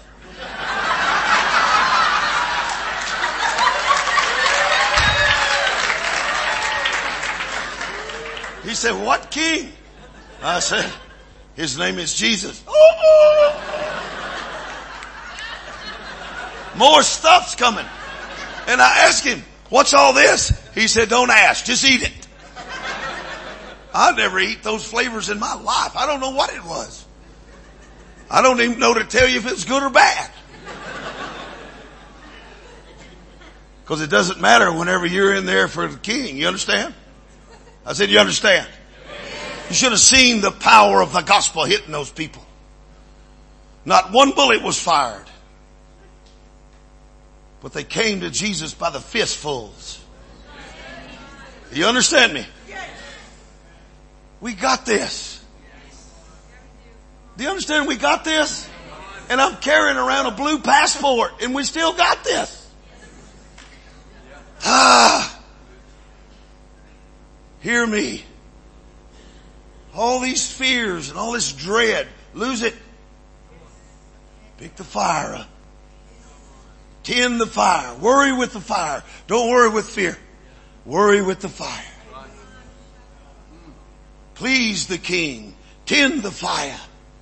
He said, what king? I said, his name is Jesus. More stuff's coming. And I asked him, what's all this? He said, don't ask, just eat it. I never eat those flavors in my life. I don't know what it was. I don't even know to tell you if it's good or bad. Because it doesn't matter whenever you're in there for the king. You understand? I said, you understand? You should have seen the power of the gospel hitting those people. Not one bullet was fired. But they came to Jesus by the fistfuls. You understand me? We got this. Do you understand we got this? And I'm carrying around a blue passport and we still got this. Hear me. All these fears and all this dread, lose it. Pick the fire up. Tend the fire. Worry with the fire. Don't worry with fear. Worry with the fire. Please the king. Tend the fire.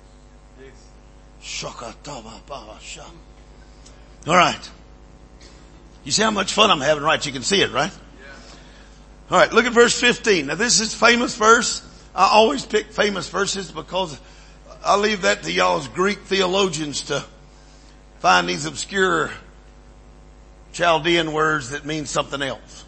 All right. You see how much fun I'm having, right? You can see it, right? All right, look at verse 15. Now this is a famous verse. I always pick famous verses because I leave that to y'all's Greek theologians to find these obscure Chaldean words that mean something else.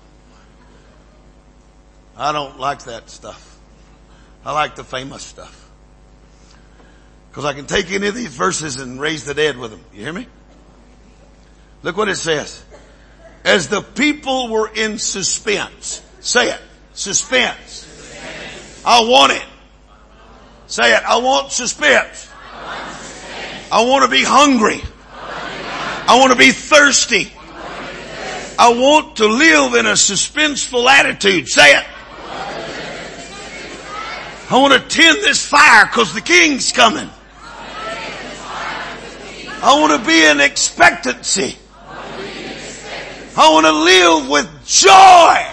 I don't like that stuff. I like the famous stuff. Because I can take any of these verses and raise the dead with them. You hear me? Look what it says. As the people were in suspense. Say it. Suspense. I want it. Say it. I want suspense. I want to be hungry. I want to be thirsty. I want to live in a suspenseful attitude. Say it. I want to tend this fire because the king's coming. I want to be in expectancy. I want to live with joy.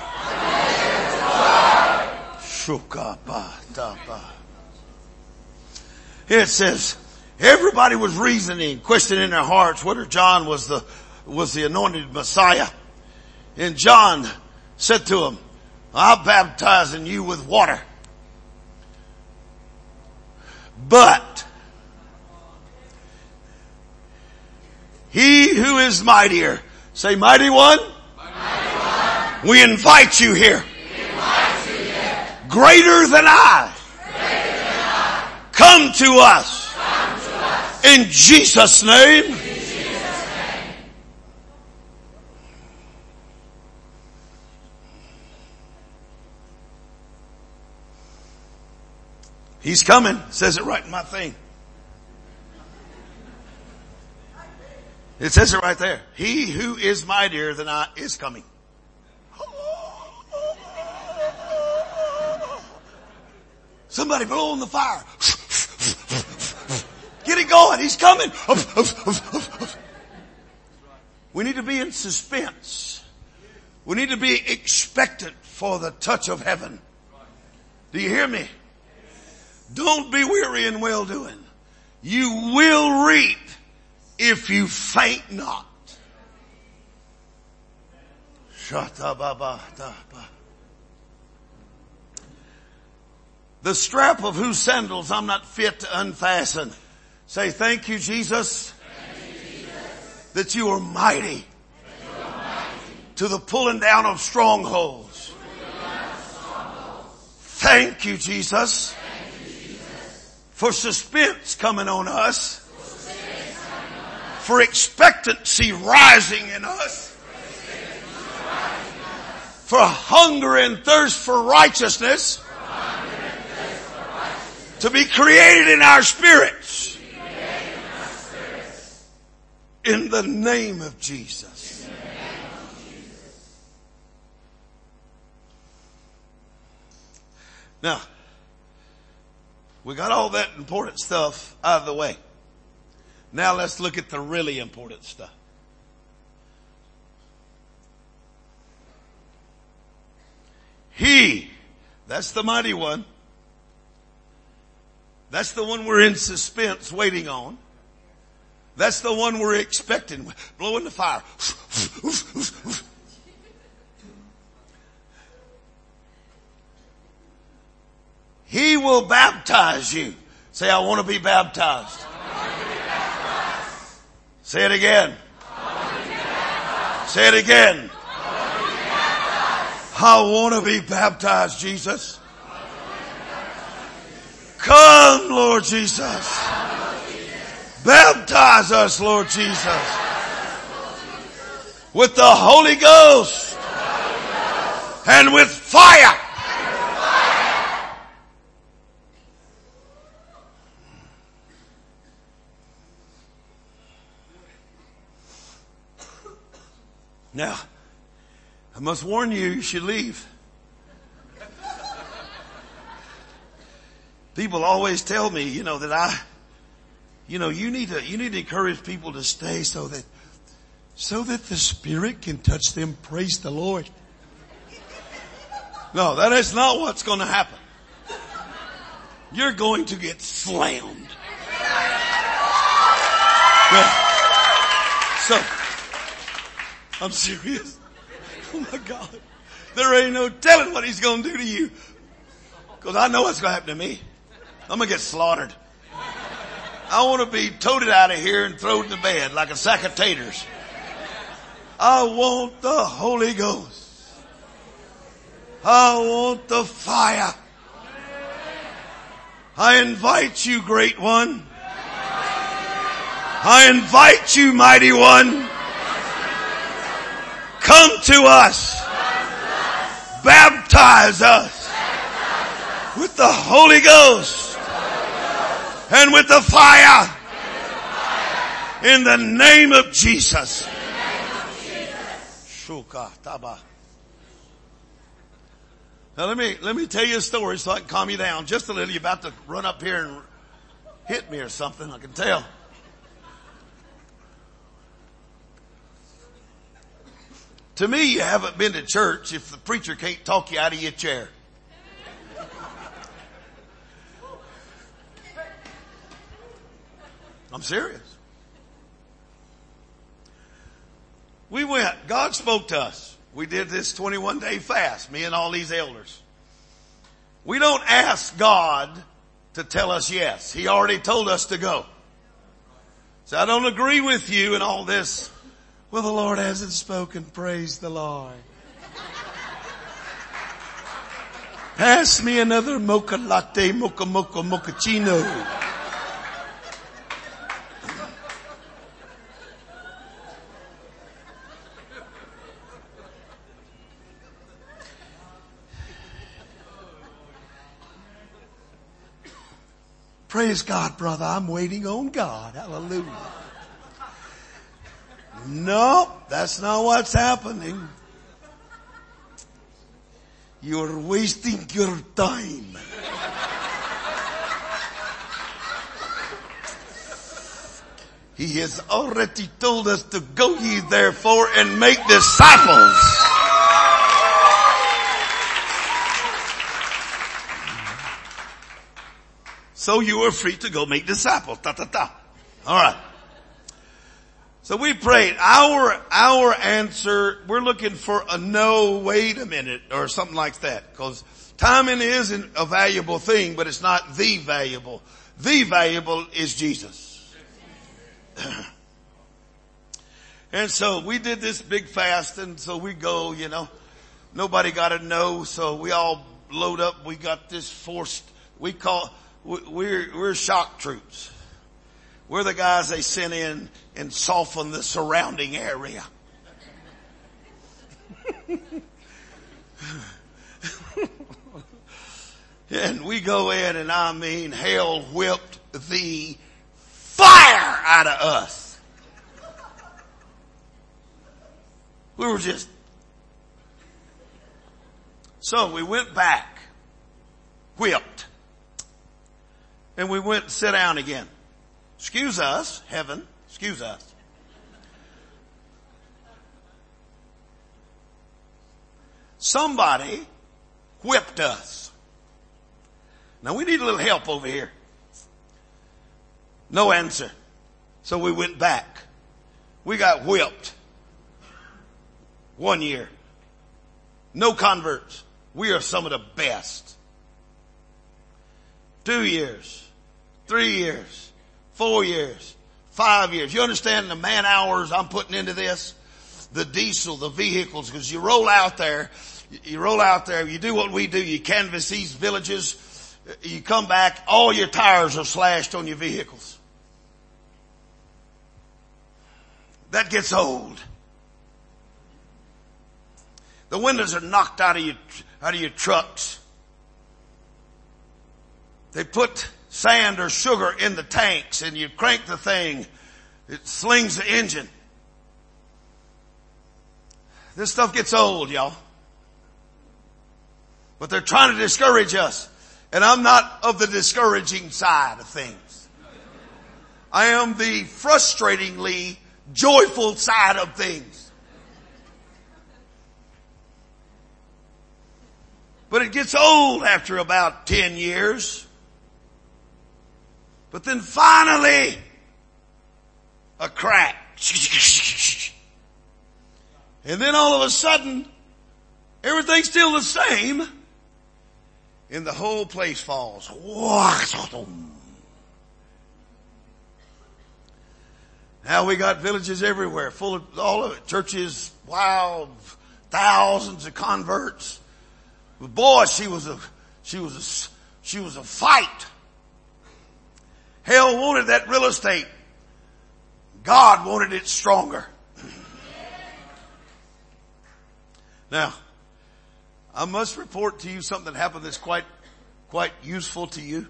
Here it says, everybody was reasoning, questioning in their hearts whether John was the anointed Messiah. And John said to him, I'm baptizing you with water. But he who is mightier, say mighty one, we invite you here. Greater than I. Come to us. In Jesus' name. He's coming. Says it right in my thing. It says it right there. He who is mightier than I is coming. Somebody blow on the fire. Get it going. He's coming. We need to be in suspense. We need to be expectant for the touch of heaven. Do you hear me? Don't be weary in well doing. You will reap if you faint not. The strap of whose sandals I'm not fit to unfasten. Say, thank you, Jesus, that you are mighty to the pulling down of strongholds. Thank you, Jesus, for suspense coming on us, for expectancy rising in us, for hunger and thirst for righteousness to be created in our spirits. In the name of Jesus. Now, we got all that important stuff out of the way. Now let's look at the really important stuff. He, that's the mighty one. That's the one we're in suspense waiting on. That's the one we're expecting. Blowing the fire. He will baptize you. Say, I want to be baptized. Say it again. Say it again. I want to be baptized, Jesus. Come, Lord Jesus. Baptize us, Lord Jesus. With the Holy Ghost. And with fire. Now, I must warn you, you should leave. People always tell me, that you need to encourage people to stay so that the Spirit can touch them. Praise the Lord. No, that is not what's going to happen. You're going to get slammed. So, I'm serious. Oh my God. There ain't no telling what he's going to do to you. Because I know what's going to happen to me. I'm going to get slaughtered. I want to be toted out of here and thrown in the bed like a sack of taters. I want the Holy Ghost. I want the fire. I invite you, great one. I invite you, mighty one. Come to us. Baptize us with the Holy Ghost and with the fire in the name of Jesus. Now let me tell you a story so I can calm you down just a little. You're about to run up here and hit me or something, I can tell. To me, you haven't been to church if the preacher can't talk you out of your chair. I'm serious. We went. God spoke to us. We did this 21-day fast, me and all these elders. We don't ask God to tell us yes. He already told us to go. So I don't agree with you and all this. Well, the Lord hasn't spoken. Praise the Lord. Pass me another mocha latte, mocha mochaccino. Praise God, brother. I'm waiting on God. Hallelujah. No, that's not what's happening. You're wasting your time. He has already told us to go ye therefore and make disciples. so you are free to go make disciples. Ta ta ta. All right. So we prayed. Our answer, we're looking for a no, wait a minute, or something like that. Because timing isn't a valuable thing, but it's not the valuable. The valuable is Jesus. And so we did this big fast, and so we go, nobody got a no, so we all load up. We got this forced, we're shock troops. We're the guys they sent in and soften the surrounding area. And we go in, and I mean, hell whipped the fire out of us. We were just... So we went back, whipped, and we went and sit down again. Excuse us, heaven, excuse us. Somebody whipped us. Now we need a little help over here. No answer. So we went back. We got whipped. 1 year. No converts. We are some of the best. 2 years. 3 years. 4 years, 5 years. You understand the man hours I'm putting into this? The diesel, the vehicles, because you roll out there, you do what we do, you canvass these villages, you come back, all your tires are slashed on your vehicles. That gets old. The windows are knocked out of your trucks. They put sand or sugar in the tanks, and you crank the thing. It slings the engine. This stuff gets old, y'all. But they're trying to discourage us. And I'm not of the discouraging side of things. I am the frustratingly joyful side of things. But it gets old after about 10 years. But then finally, a crack. And then all of a sudden, everything's still the same. And the whole place falls. Now we got villages everywhere, full of all of it. Churches, wow, thousands of converts. But boy, she was a fight. Hell wanted that real estate. God wanted it stronger. Now, I must report to you something that happened that's quite useful to you.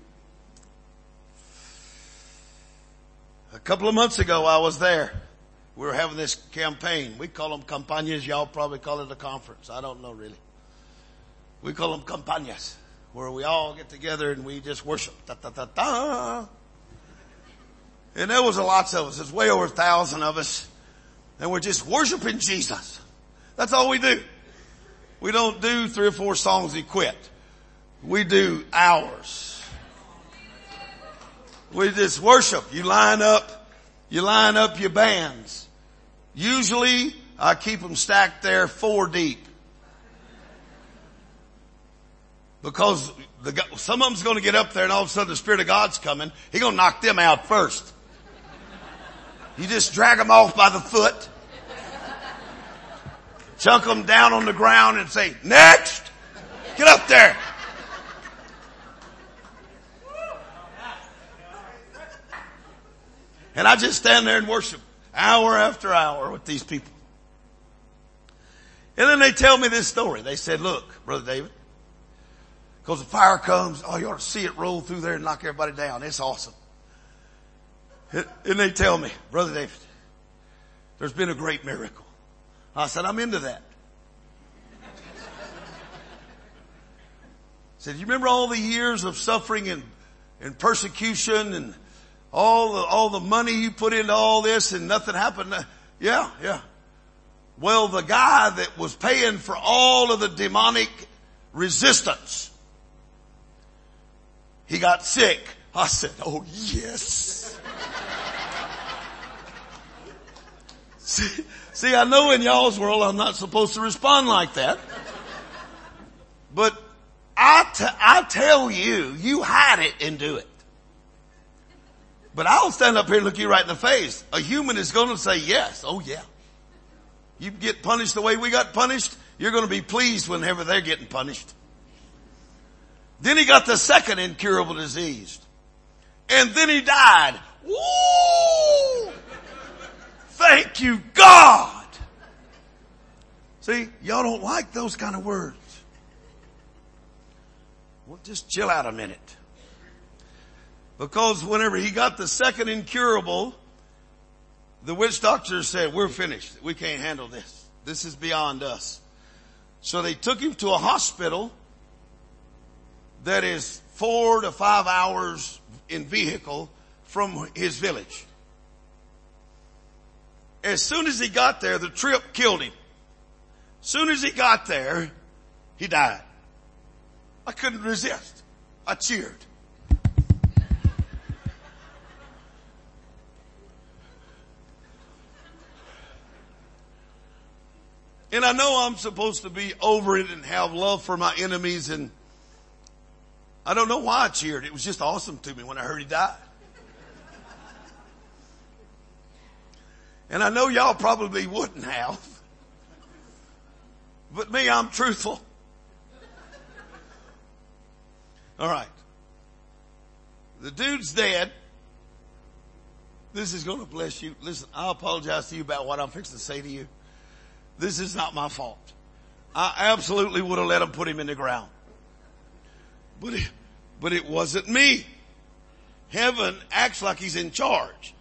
A couple of months ago, I was there. We were having this campaign. We call them campañas. Y'all probably call it a conference. I don't know really. We call them campañas, where we all get together and we just worship. Da, da, da, da. And there was lots of us. There's way over 1,000 of us. And we're just worshiping Jesus. That's all we do. We don't do 3 or 4 songs and quit. We do hours. We just worship. You line up your bands. Usually I keep them stacked there 4 deep. Because some of them's going to get up there and all of a sudden the Spirit of God's coming. He's going to knock them out first. You just drag them off by the foot. Chunk them down on the ground and say, next! Get up there! And I just stand there and worship hour after hour with these people. And then they tell me this story. They said, look, Brother David, because the fire comes, oh, you ought to see it roll through there and knock everybody down. It's awesome. And they tell me, Brother David, there's been a great miracle. I said, I'm into that. I said, you remember all the years of suffering and persecution and all the money you put into all this and nothing happened? Yeah. Well, the guy that was paying for all of the demonic resistance, he got sick I said, oh yes. See, I know in y'all's world I'm not supposed to respond like that. But I tell you, you hide it and do it. But I'll stand up here and look you right in the face. A human is going to say yes. Oh yeah. You get punished the way we got punished, you're going to be pleased whenever they're getting punished. Then he got the second incurable disease. And then he died. Woo! Thank you, God. See, y'all don't like those kind of words. Well, just chill out a minute. Because whenever he got the second incurable, the witch doctors said, we're finished. We can't handle this. This is beyond us. So they took him to a hospital that is 4 to 5 hours in vehicle from his village. As soon as he got there, the trip killed him. As soon as he got there, he died. I couldn't resist. I cheered. And I know I'm supposed to be over it and have love for my enemies, and I don't know why I cheered. It was just awesome to me when I heard he died. And I know y'all probably wouldn't have. But me, I'm truthful. All right. The dude's dead. This is going to bless you. Listen, I apologize to you about what I'm fixing to say to you. This is not my fault. I absolutely would have let him put him in the ground. But it wasn't me. Heaven acts like he's in charge.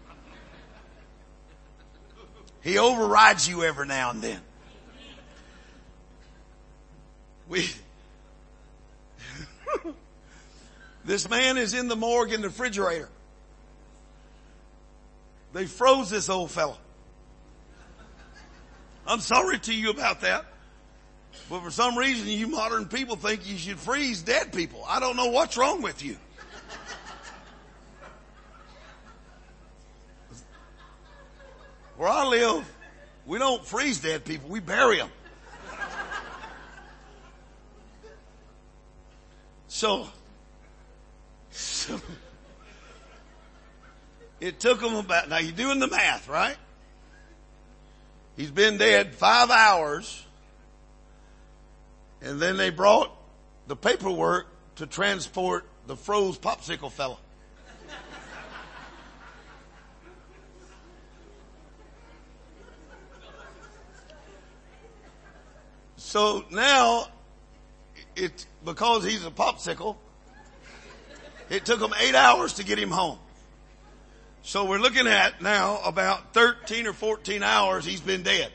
He overrides you every now and then. This man is in the morgue in the refrigerator. They froze this old fella. I'm sorry to you about that. But for some reason, you modern people think you should freeze dead people. I don't know what's wrong with you. Where I live, we don't freeze dead people. We bury them. So it took them about, now you're doing the math, right? He's been dead 5 hours, and then they brought the paperwork to transport the froze popsicle fella. So now, because he's a popsicle, it took them 8 hours to get him home. So we're looking at now about 13 or 14 hours he's been dead.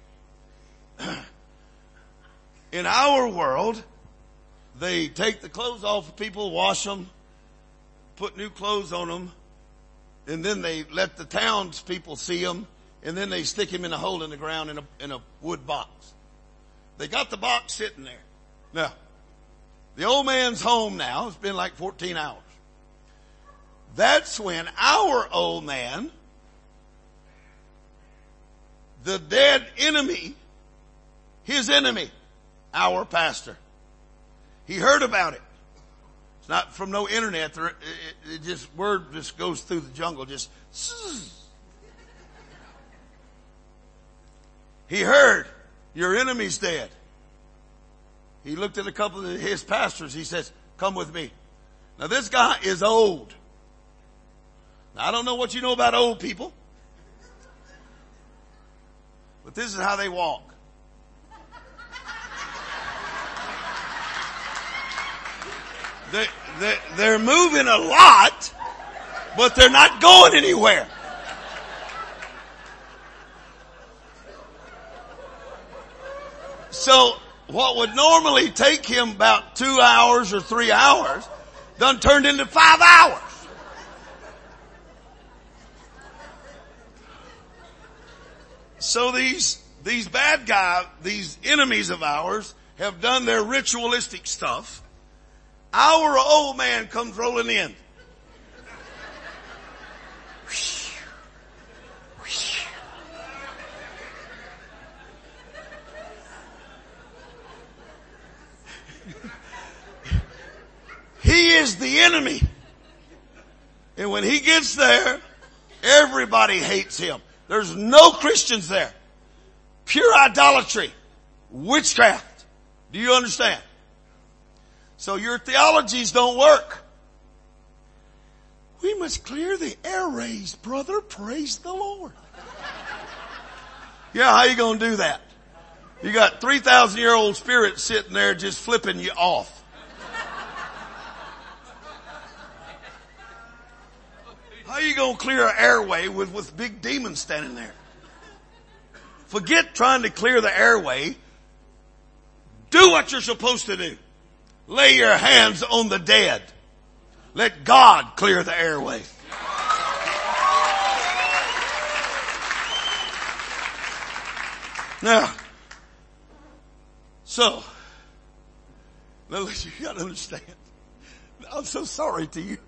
In our world, they take the clothes off of people, wash them, put new clothes on them, and then they let the townspeople see them, and then they stick him in a hole in the ground in a wood box. They got the box sitting there. Now, the old man's home now. It's been like 14 hours. That's when our old man, the dead enemy, his enemy, our pastor, he heard about it. It's not from no internet. Word just goes through the jungle. He heard, your enemy's dead. He looked at a couple of his pastors. He says, come with me. Now this guy is old. Now I don't know what you know about old people, but this is how they walk. They're moving a lot, but they're not going anywhere. So what would normally take him about 2 hours or 3 hours done turned into 5 hours. So these bad guys, these enemies of ours have done their ritualistic stuff. Our old man comes rolling in. enemy. And when he gets there, everybody hates him. There's no Christians there. Pure idolatry. Witchcraft. Do you understand? So your theologies don't work. We must clear the airways, brother. Praise the Lord. Yeah, how you gonna do that? You got 3,000-year-old spirits sitting there just flipping you off. How you gonna clear an airway with big demons standing there? Forget trying to clear the airway. Do what you're supposed to do. Lay your hands on the dead. Let God clear the airway. Now, so, you gotta understand. I'm so sorry to you.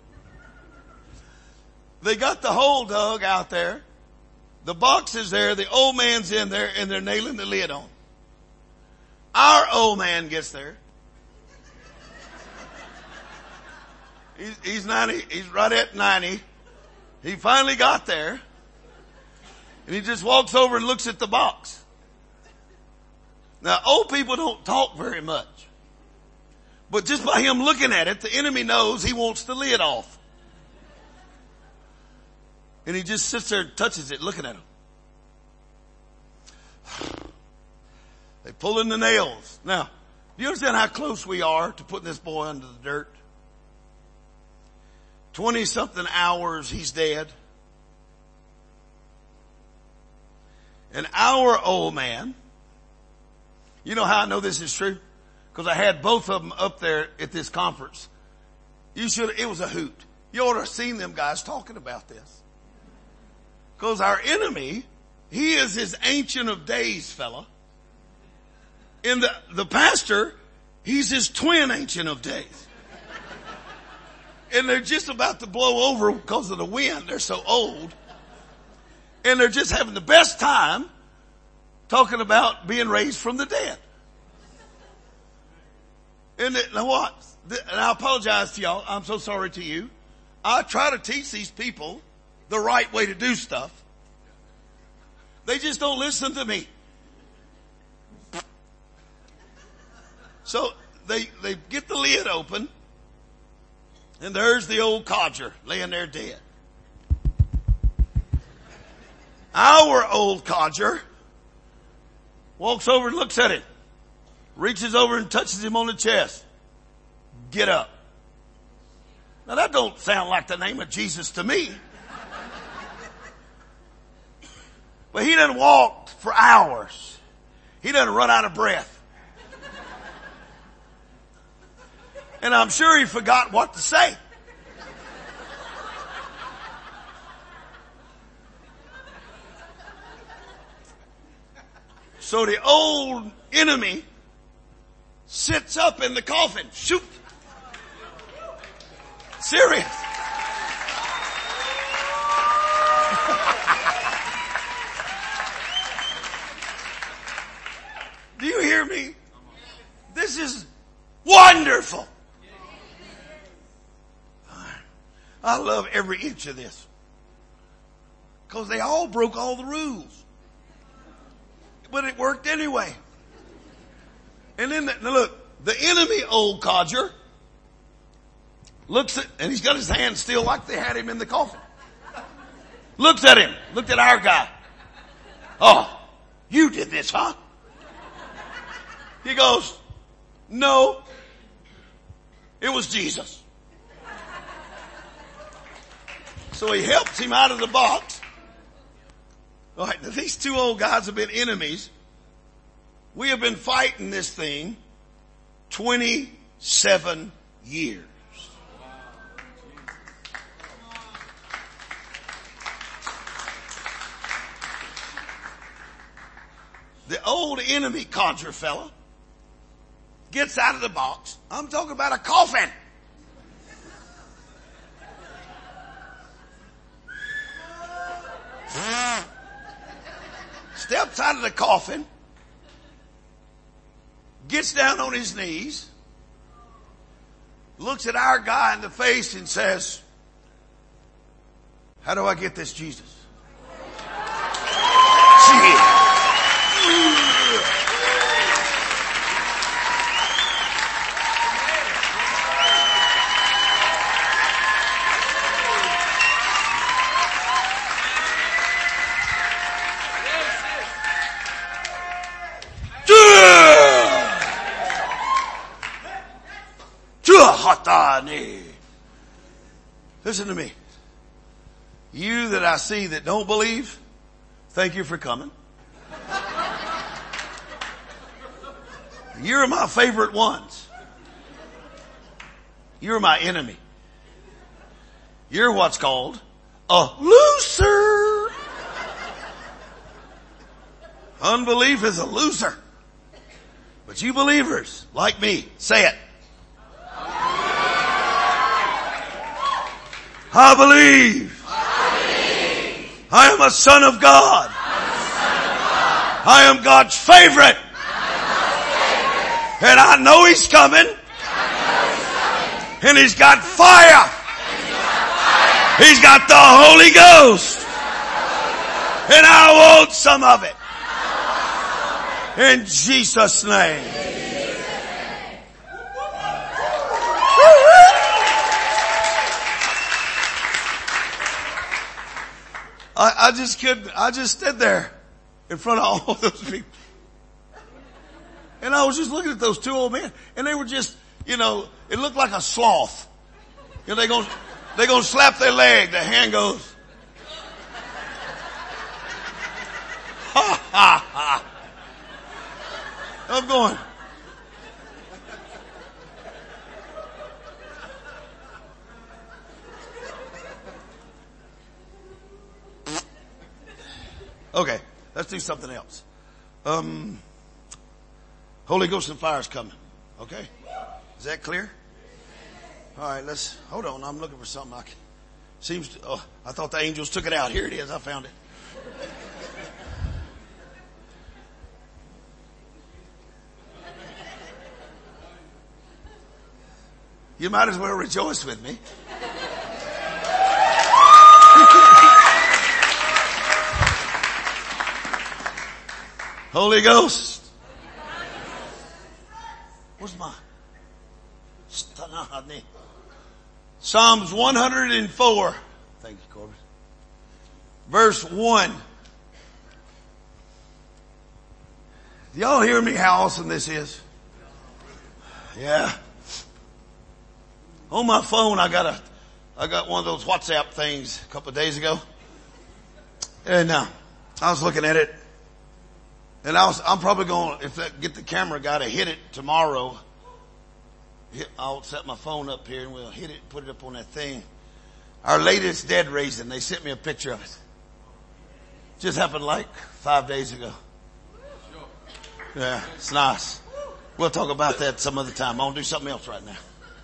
They got the hole dug out there. The box is there. The old man's in there and they're nailing the lid on. Our old man gets there. He's 90. He's right at 90. He finally got there. And he just walks over and looks at the box. Now, old people don't talk very much. But just by him looking at it, the enemy knows he wants the lid off. And he just sits there and touches it, looking at him. They pull in the nails. Now, do you understand how close we are to putting this boy under the dirt? 20-something hours, he's dead. And our old man, you know how I know this is true? Because I had both of them up there at this conference. It was a hoot. You ought to have seen them guys talking about this. Because our enemy, he is his Ancient of Days fella. And the pastor, he's his twin Ancient of Days. And they're just about to blow over because of the wind. They're so old. And they're just having the best time talking about being raised from the dead. And now what? And I apologize to y'all. I'm so sorry to you. I try to teach these people the right way to do stuff. They just don't listen to me. So they get the lid open, and there's the old codger laying there dead. Our old codger walks over and looks at him, reaches over and touches him on the chest. Get up. Now that don't sound like the name of Jesus to me. But he done walked for hours. He done run out of breath. And I'm sure he forgot what to say. So the old enemy sits up in the coffin. Shoot. Serious. Do you hear me? This is wonderful. I love every inch of this. Because they all broke all the rules. But it worked anyway. And then, look, the enemy old codger looks at, and he's got his hand still like they had him in the coffin. Looks at him. Looked at our guy. Oh, you did this, huh? He goes, no, it was Jesus. So he helps him out of the box. All right, now these two old guys have been enemies. We have been fighting this thing 27 years. The old enemy conjure fella gets out of the box. I'm talking about a coffin. Steps out of the coffin, gets down on his knees, looks at our guy in the face and says, how do I get this Jesus? Listen to me. You that I see that don't believe, thank you for coming. You're my favorite ones. You're my enemy. You're what's called a loser. Unbelief is a loser. But you believers, like me, say it. I believe. I am a son of God. I am God's favorite. And I know He's coming. And He's got fire. He's got the Holy Ghost. And I want some of it. In Jesus' name. I just couldn't. I just stood there in front of all those people. And I was just looking at those two old men. And they were just, it looked like a sloth. They're gonna slap their leg. The hand goes. Ha ha ha. I'm going. Okay, let's do something else. Holy Ghost and fire is coming. Okay? Is that clear? All right, hold on. I'm looking for something I thought the angels took it out. Here it is. I found it. You might as well rejoice with me. Holy Ghost. Where's mine? Psalms 104. Thank you, Corbin. Verse 1. Do y'all hear me how awesome this is? Yeah. On my phone, I got one of those WhatsApp things a couple of days ago. And I was looking at it. And I'm probably going to, get the camera guy to hit it tomorrow. I'll set my phone up here and we'll hit it, put it up on that thing. Our latest dead raising, they sent me a picture of it. Just happened like 5 days ago. Yeah, it's nice. We'll talk about that some other time. I want to do something else right now.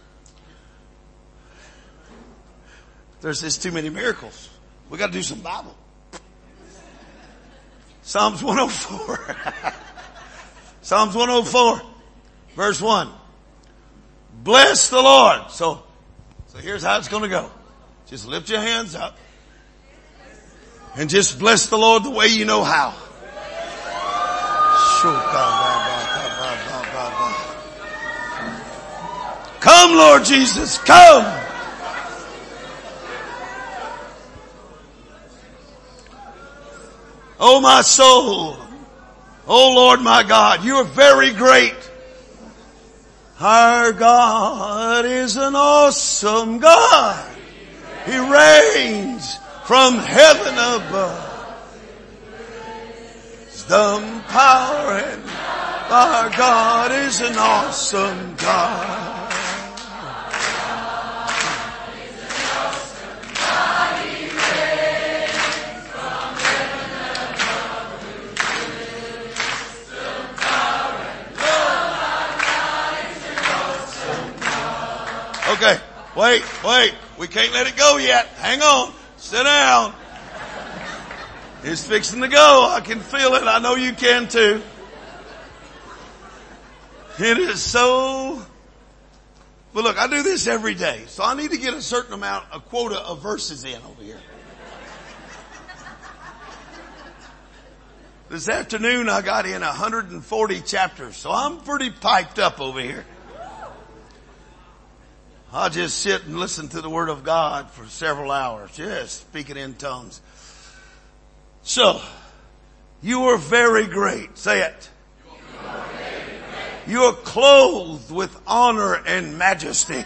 There's just too many miracles. We got to do some Bible. Psalms 104. Psalms 104, verse 1. Bless the Lord. So here's how it's going to go. Just lift your hands up and just bless the Lord the way you know how. Come, Lord Jesus, come. Oh, my soul. Oh, Lord, my God, you are very great. Our God is an awesome God. He reigns from heaven above. Wisdom, power, and our God is an awesome God. Okay, wait. We can't let it go yet. Hang on. Sit down. It's fixing to go. I can feel it. I know you can too. It is so But look, I do this every day, so I need to get a certain amount, a quota of verses in over here. This afternoon I got in 140 chapters, so I'm pretty piped up over here. I'll just sit and listen to the Word of God for several hours, just speaking in tongues. So, you are very great. Say it. You are clothed with honor and majesty.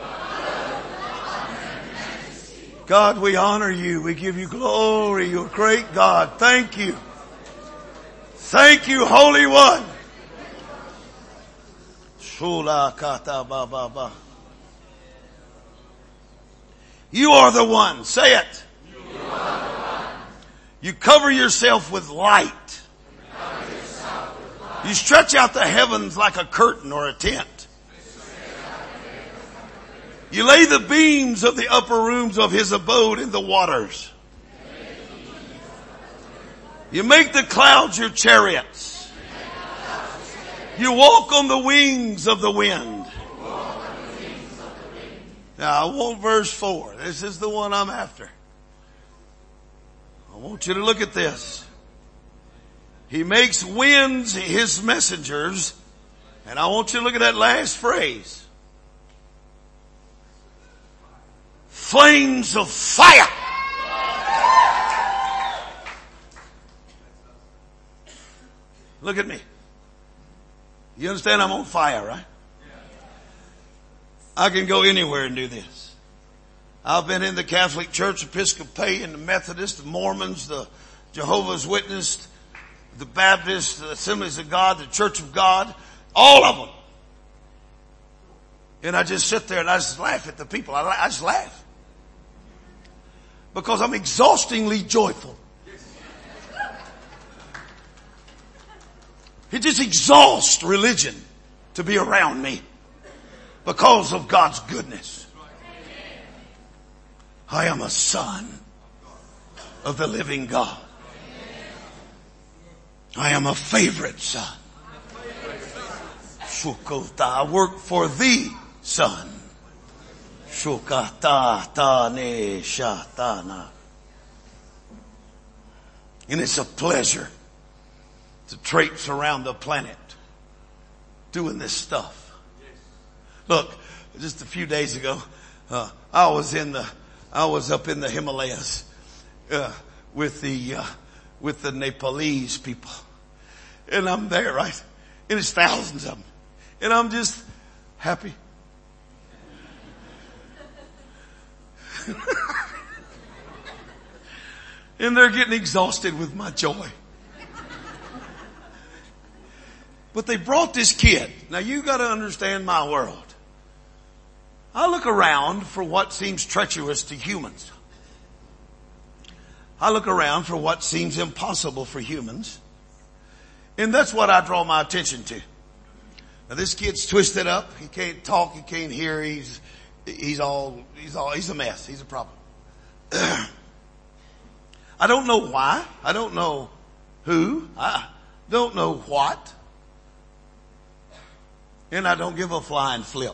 God, we honor you. We give you glory. You're a great God. Thank you. Thank you, Holy One. Shula kata ba ba ba. You are the one. Say it. You cover yourself with light. You stretch out the heavens like a curtain or a tent. You lay the beams of the upper rooms of his abode in the waters. You make the clouds your chariots. You walk on the wings of the wind. Now I want verse 4. This is the one I'm after. I want you to look at this. He makes winds his messengers. And I want you to look at that last phrase. Flames of fire. Look at me. You understand I'm on fire, right? I can go anywhere and do this. I've been in the Catholic Church, Episcopalian, the Methodist, the Mormons, the Jehovah's Witness, the Baptist, the Assemblies of God, the Church of God, all of them. And I just sit there and I just laugh at the people. I just laugh. Because I'm exhaustingly joyful. It just exhausts religion to be around me because of God's goodness. I am a son of the living God. I am a favorite son. Shukota, I work for the Son. Shukata tane shatana. And it's a pleasure to traipse around the planet doing this stuff. Look, just a few days ago, I was up in the Himalayas with the Nepalese people, and I'm there, right? And it's thousands of them, and I'm just happy. And they're getting exhausted with my joy. But they brought this kid. Now you got to understand my world. I look around for what seems treacherous to humans. I look around for what seems impossible for humans. And that's what I draw my attention to. Now this kid's twisted up. He can't talk. He can't hear. He's a mess. He's a problem. I don't know why. I don't know who. I don't know what. And I don't give a flying flip.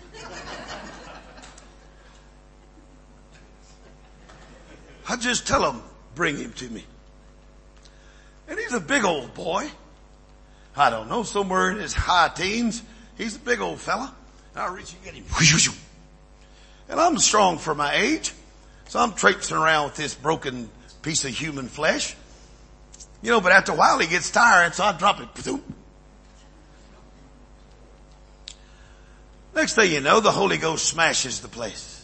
I just tell him, bring him to me. And he's a big old boy. I don't know, somewhere in his high teens. He's a big old fella. And I reach and get him. And I'm strong for my age. So I'm traipsing around with this broken piece of human flesh. You know, but after a while he gets tired, so I drop it. Next thing you know, the Holy Ghost smashes the place.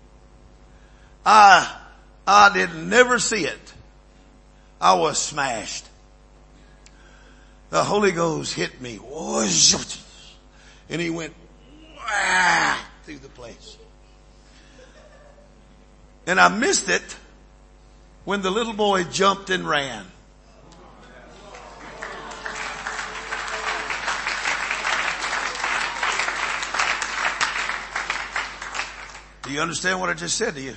I didn't never see it. I was smashed. The Holy Ghost hit me. And he went through the place. And I missed it when the little boy jumped and ran. Do you understand what I just said to you?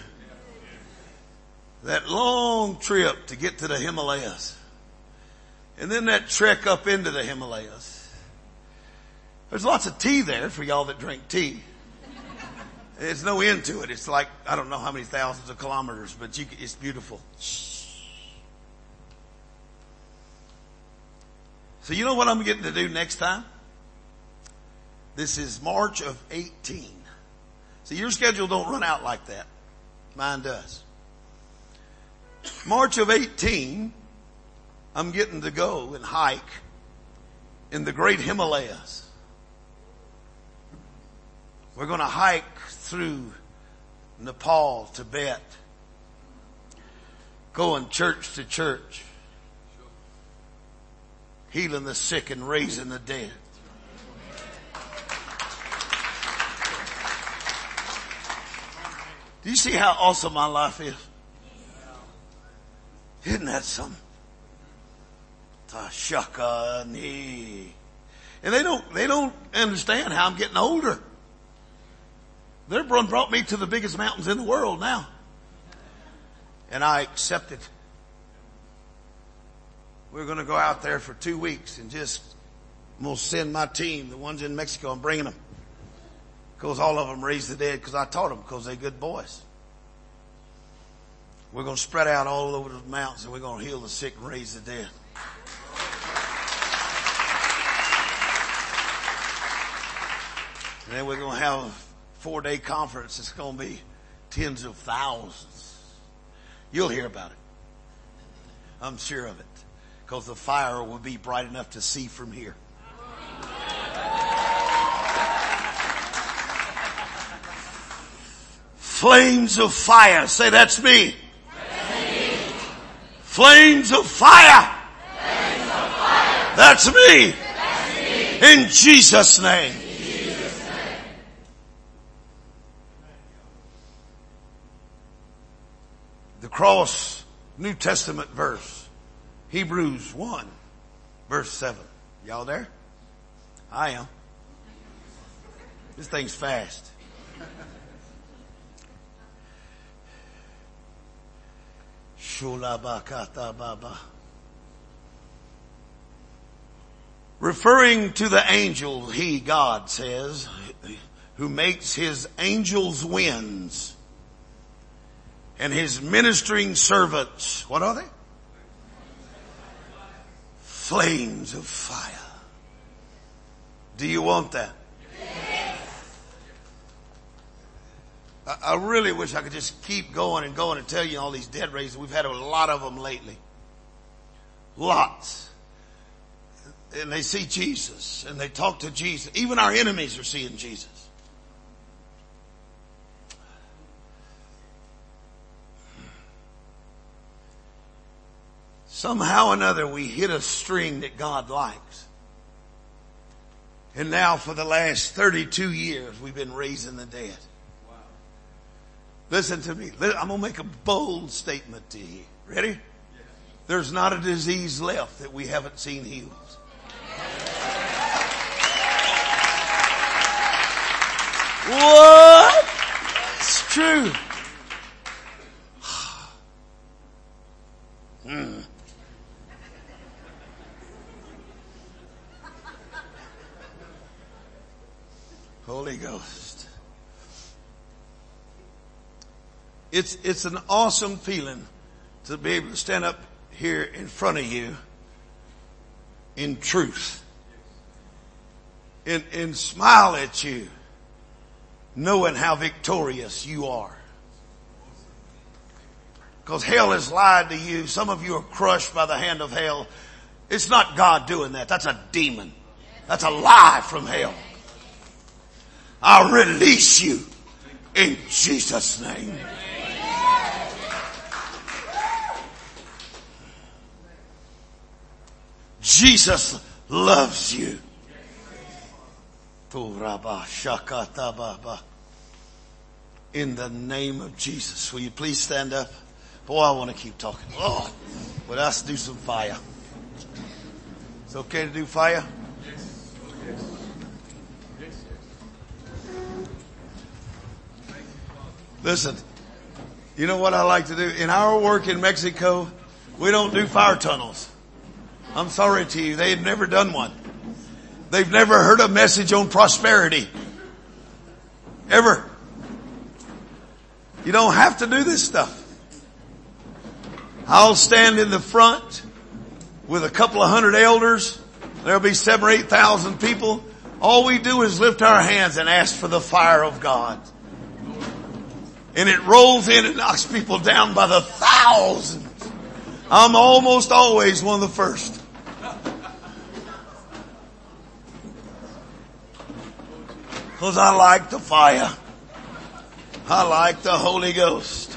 That long trip to get to the Himalayas. And then that trek up into the Himalayas. There's lots of tea there for y'all that drink tea. There's no end to it. It's like, I don't know how many thousands of kilometers, but it's beautiful. So you know what I'm getting to do next time? This is March of 18. See, your schedule don't run out like that. Mine does. March of 18, I'm getting to go and hike in the great Himalayas. We're going to hike through Nepal, Tibet, going church to church, healing the sick and raising the dead. Do you see how awesome my life is? Isn't that something? Tashakani. And they don't understand how I'm getting older. Their one brought me to the biggest mountains in the world now. And I accept it. We're going to go out there for 2 weeks and I'm going to send my team, the ones in Mexico, I'm bringing them. Because all of them raised the dead because I taught them because they're good boys. We're going to spread out all over the mountains and we're going to heal the sick and raise the dead. And then we're going to have a 4-day conference. It's going to be tens of thousands. You'll hear about it. I'm sure of it. Because the fire will be bright enough to see from here. Flames of fire. Say, that's me. Flames of fire. That's me. In Jesus' name. The cross, New Testament verse. Hebrews 1, verse 7. Y'all there? I am. This thing's fast. Referring to the angel, he, God, says, who makes his angels winds and his ministering servants, what are they? Flames of fire. Do you want that? I really wish I could just keep going and going and tell you all these dead raises. We've had a lot of them lately. Lots. And they see Jesus and they talk to Jesus. Even our enemies are seeing Jesus. Somehow or another we hit a string that God likes. And now for the last 32 years we've been raising the dead. Listen to me. I'm going to make a bold statement to you. Ready? Yes. There's not a disease left that we haven't seen healed. What? It's true. Holy Ghost. It's an awesome feeling to be able to stand up here in front of you in truth and smile at you knowing how victorious you are. Because hell has lied to you. Some of you are crushed by the hand of hell. It's not God doing that. That's a demon. That's a lie from hell. I'll release you in Jesus' name. Jesus loves you. In the name of Jesus. Will you please stand up? Boy, I want to keep talking. Lord, but let's do some fire. It's okay to do fire? Listen, you know what I like to do? In our work in Mexico, we don't do fire tunnels. I'm sorry to you. They've never done one. They've never heard a message on prosperity. Ever. You don't have to do this stuff. I'll stand in the front with a couple of hundred elders. There'll be 7,000 or 8,000 people. All we do is lift our hands and ask for the fire of God. And it rolls in and knocks people down by the thousands. I'm almost always one of the first. Because I like the fire. I like the Holy Ghost.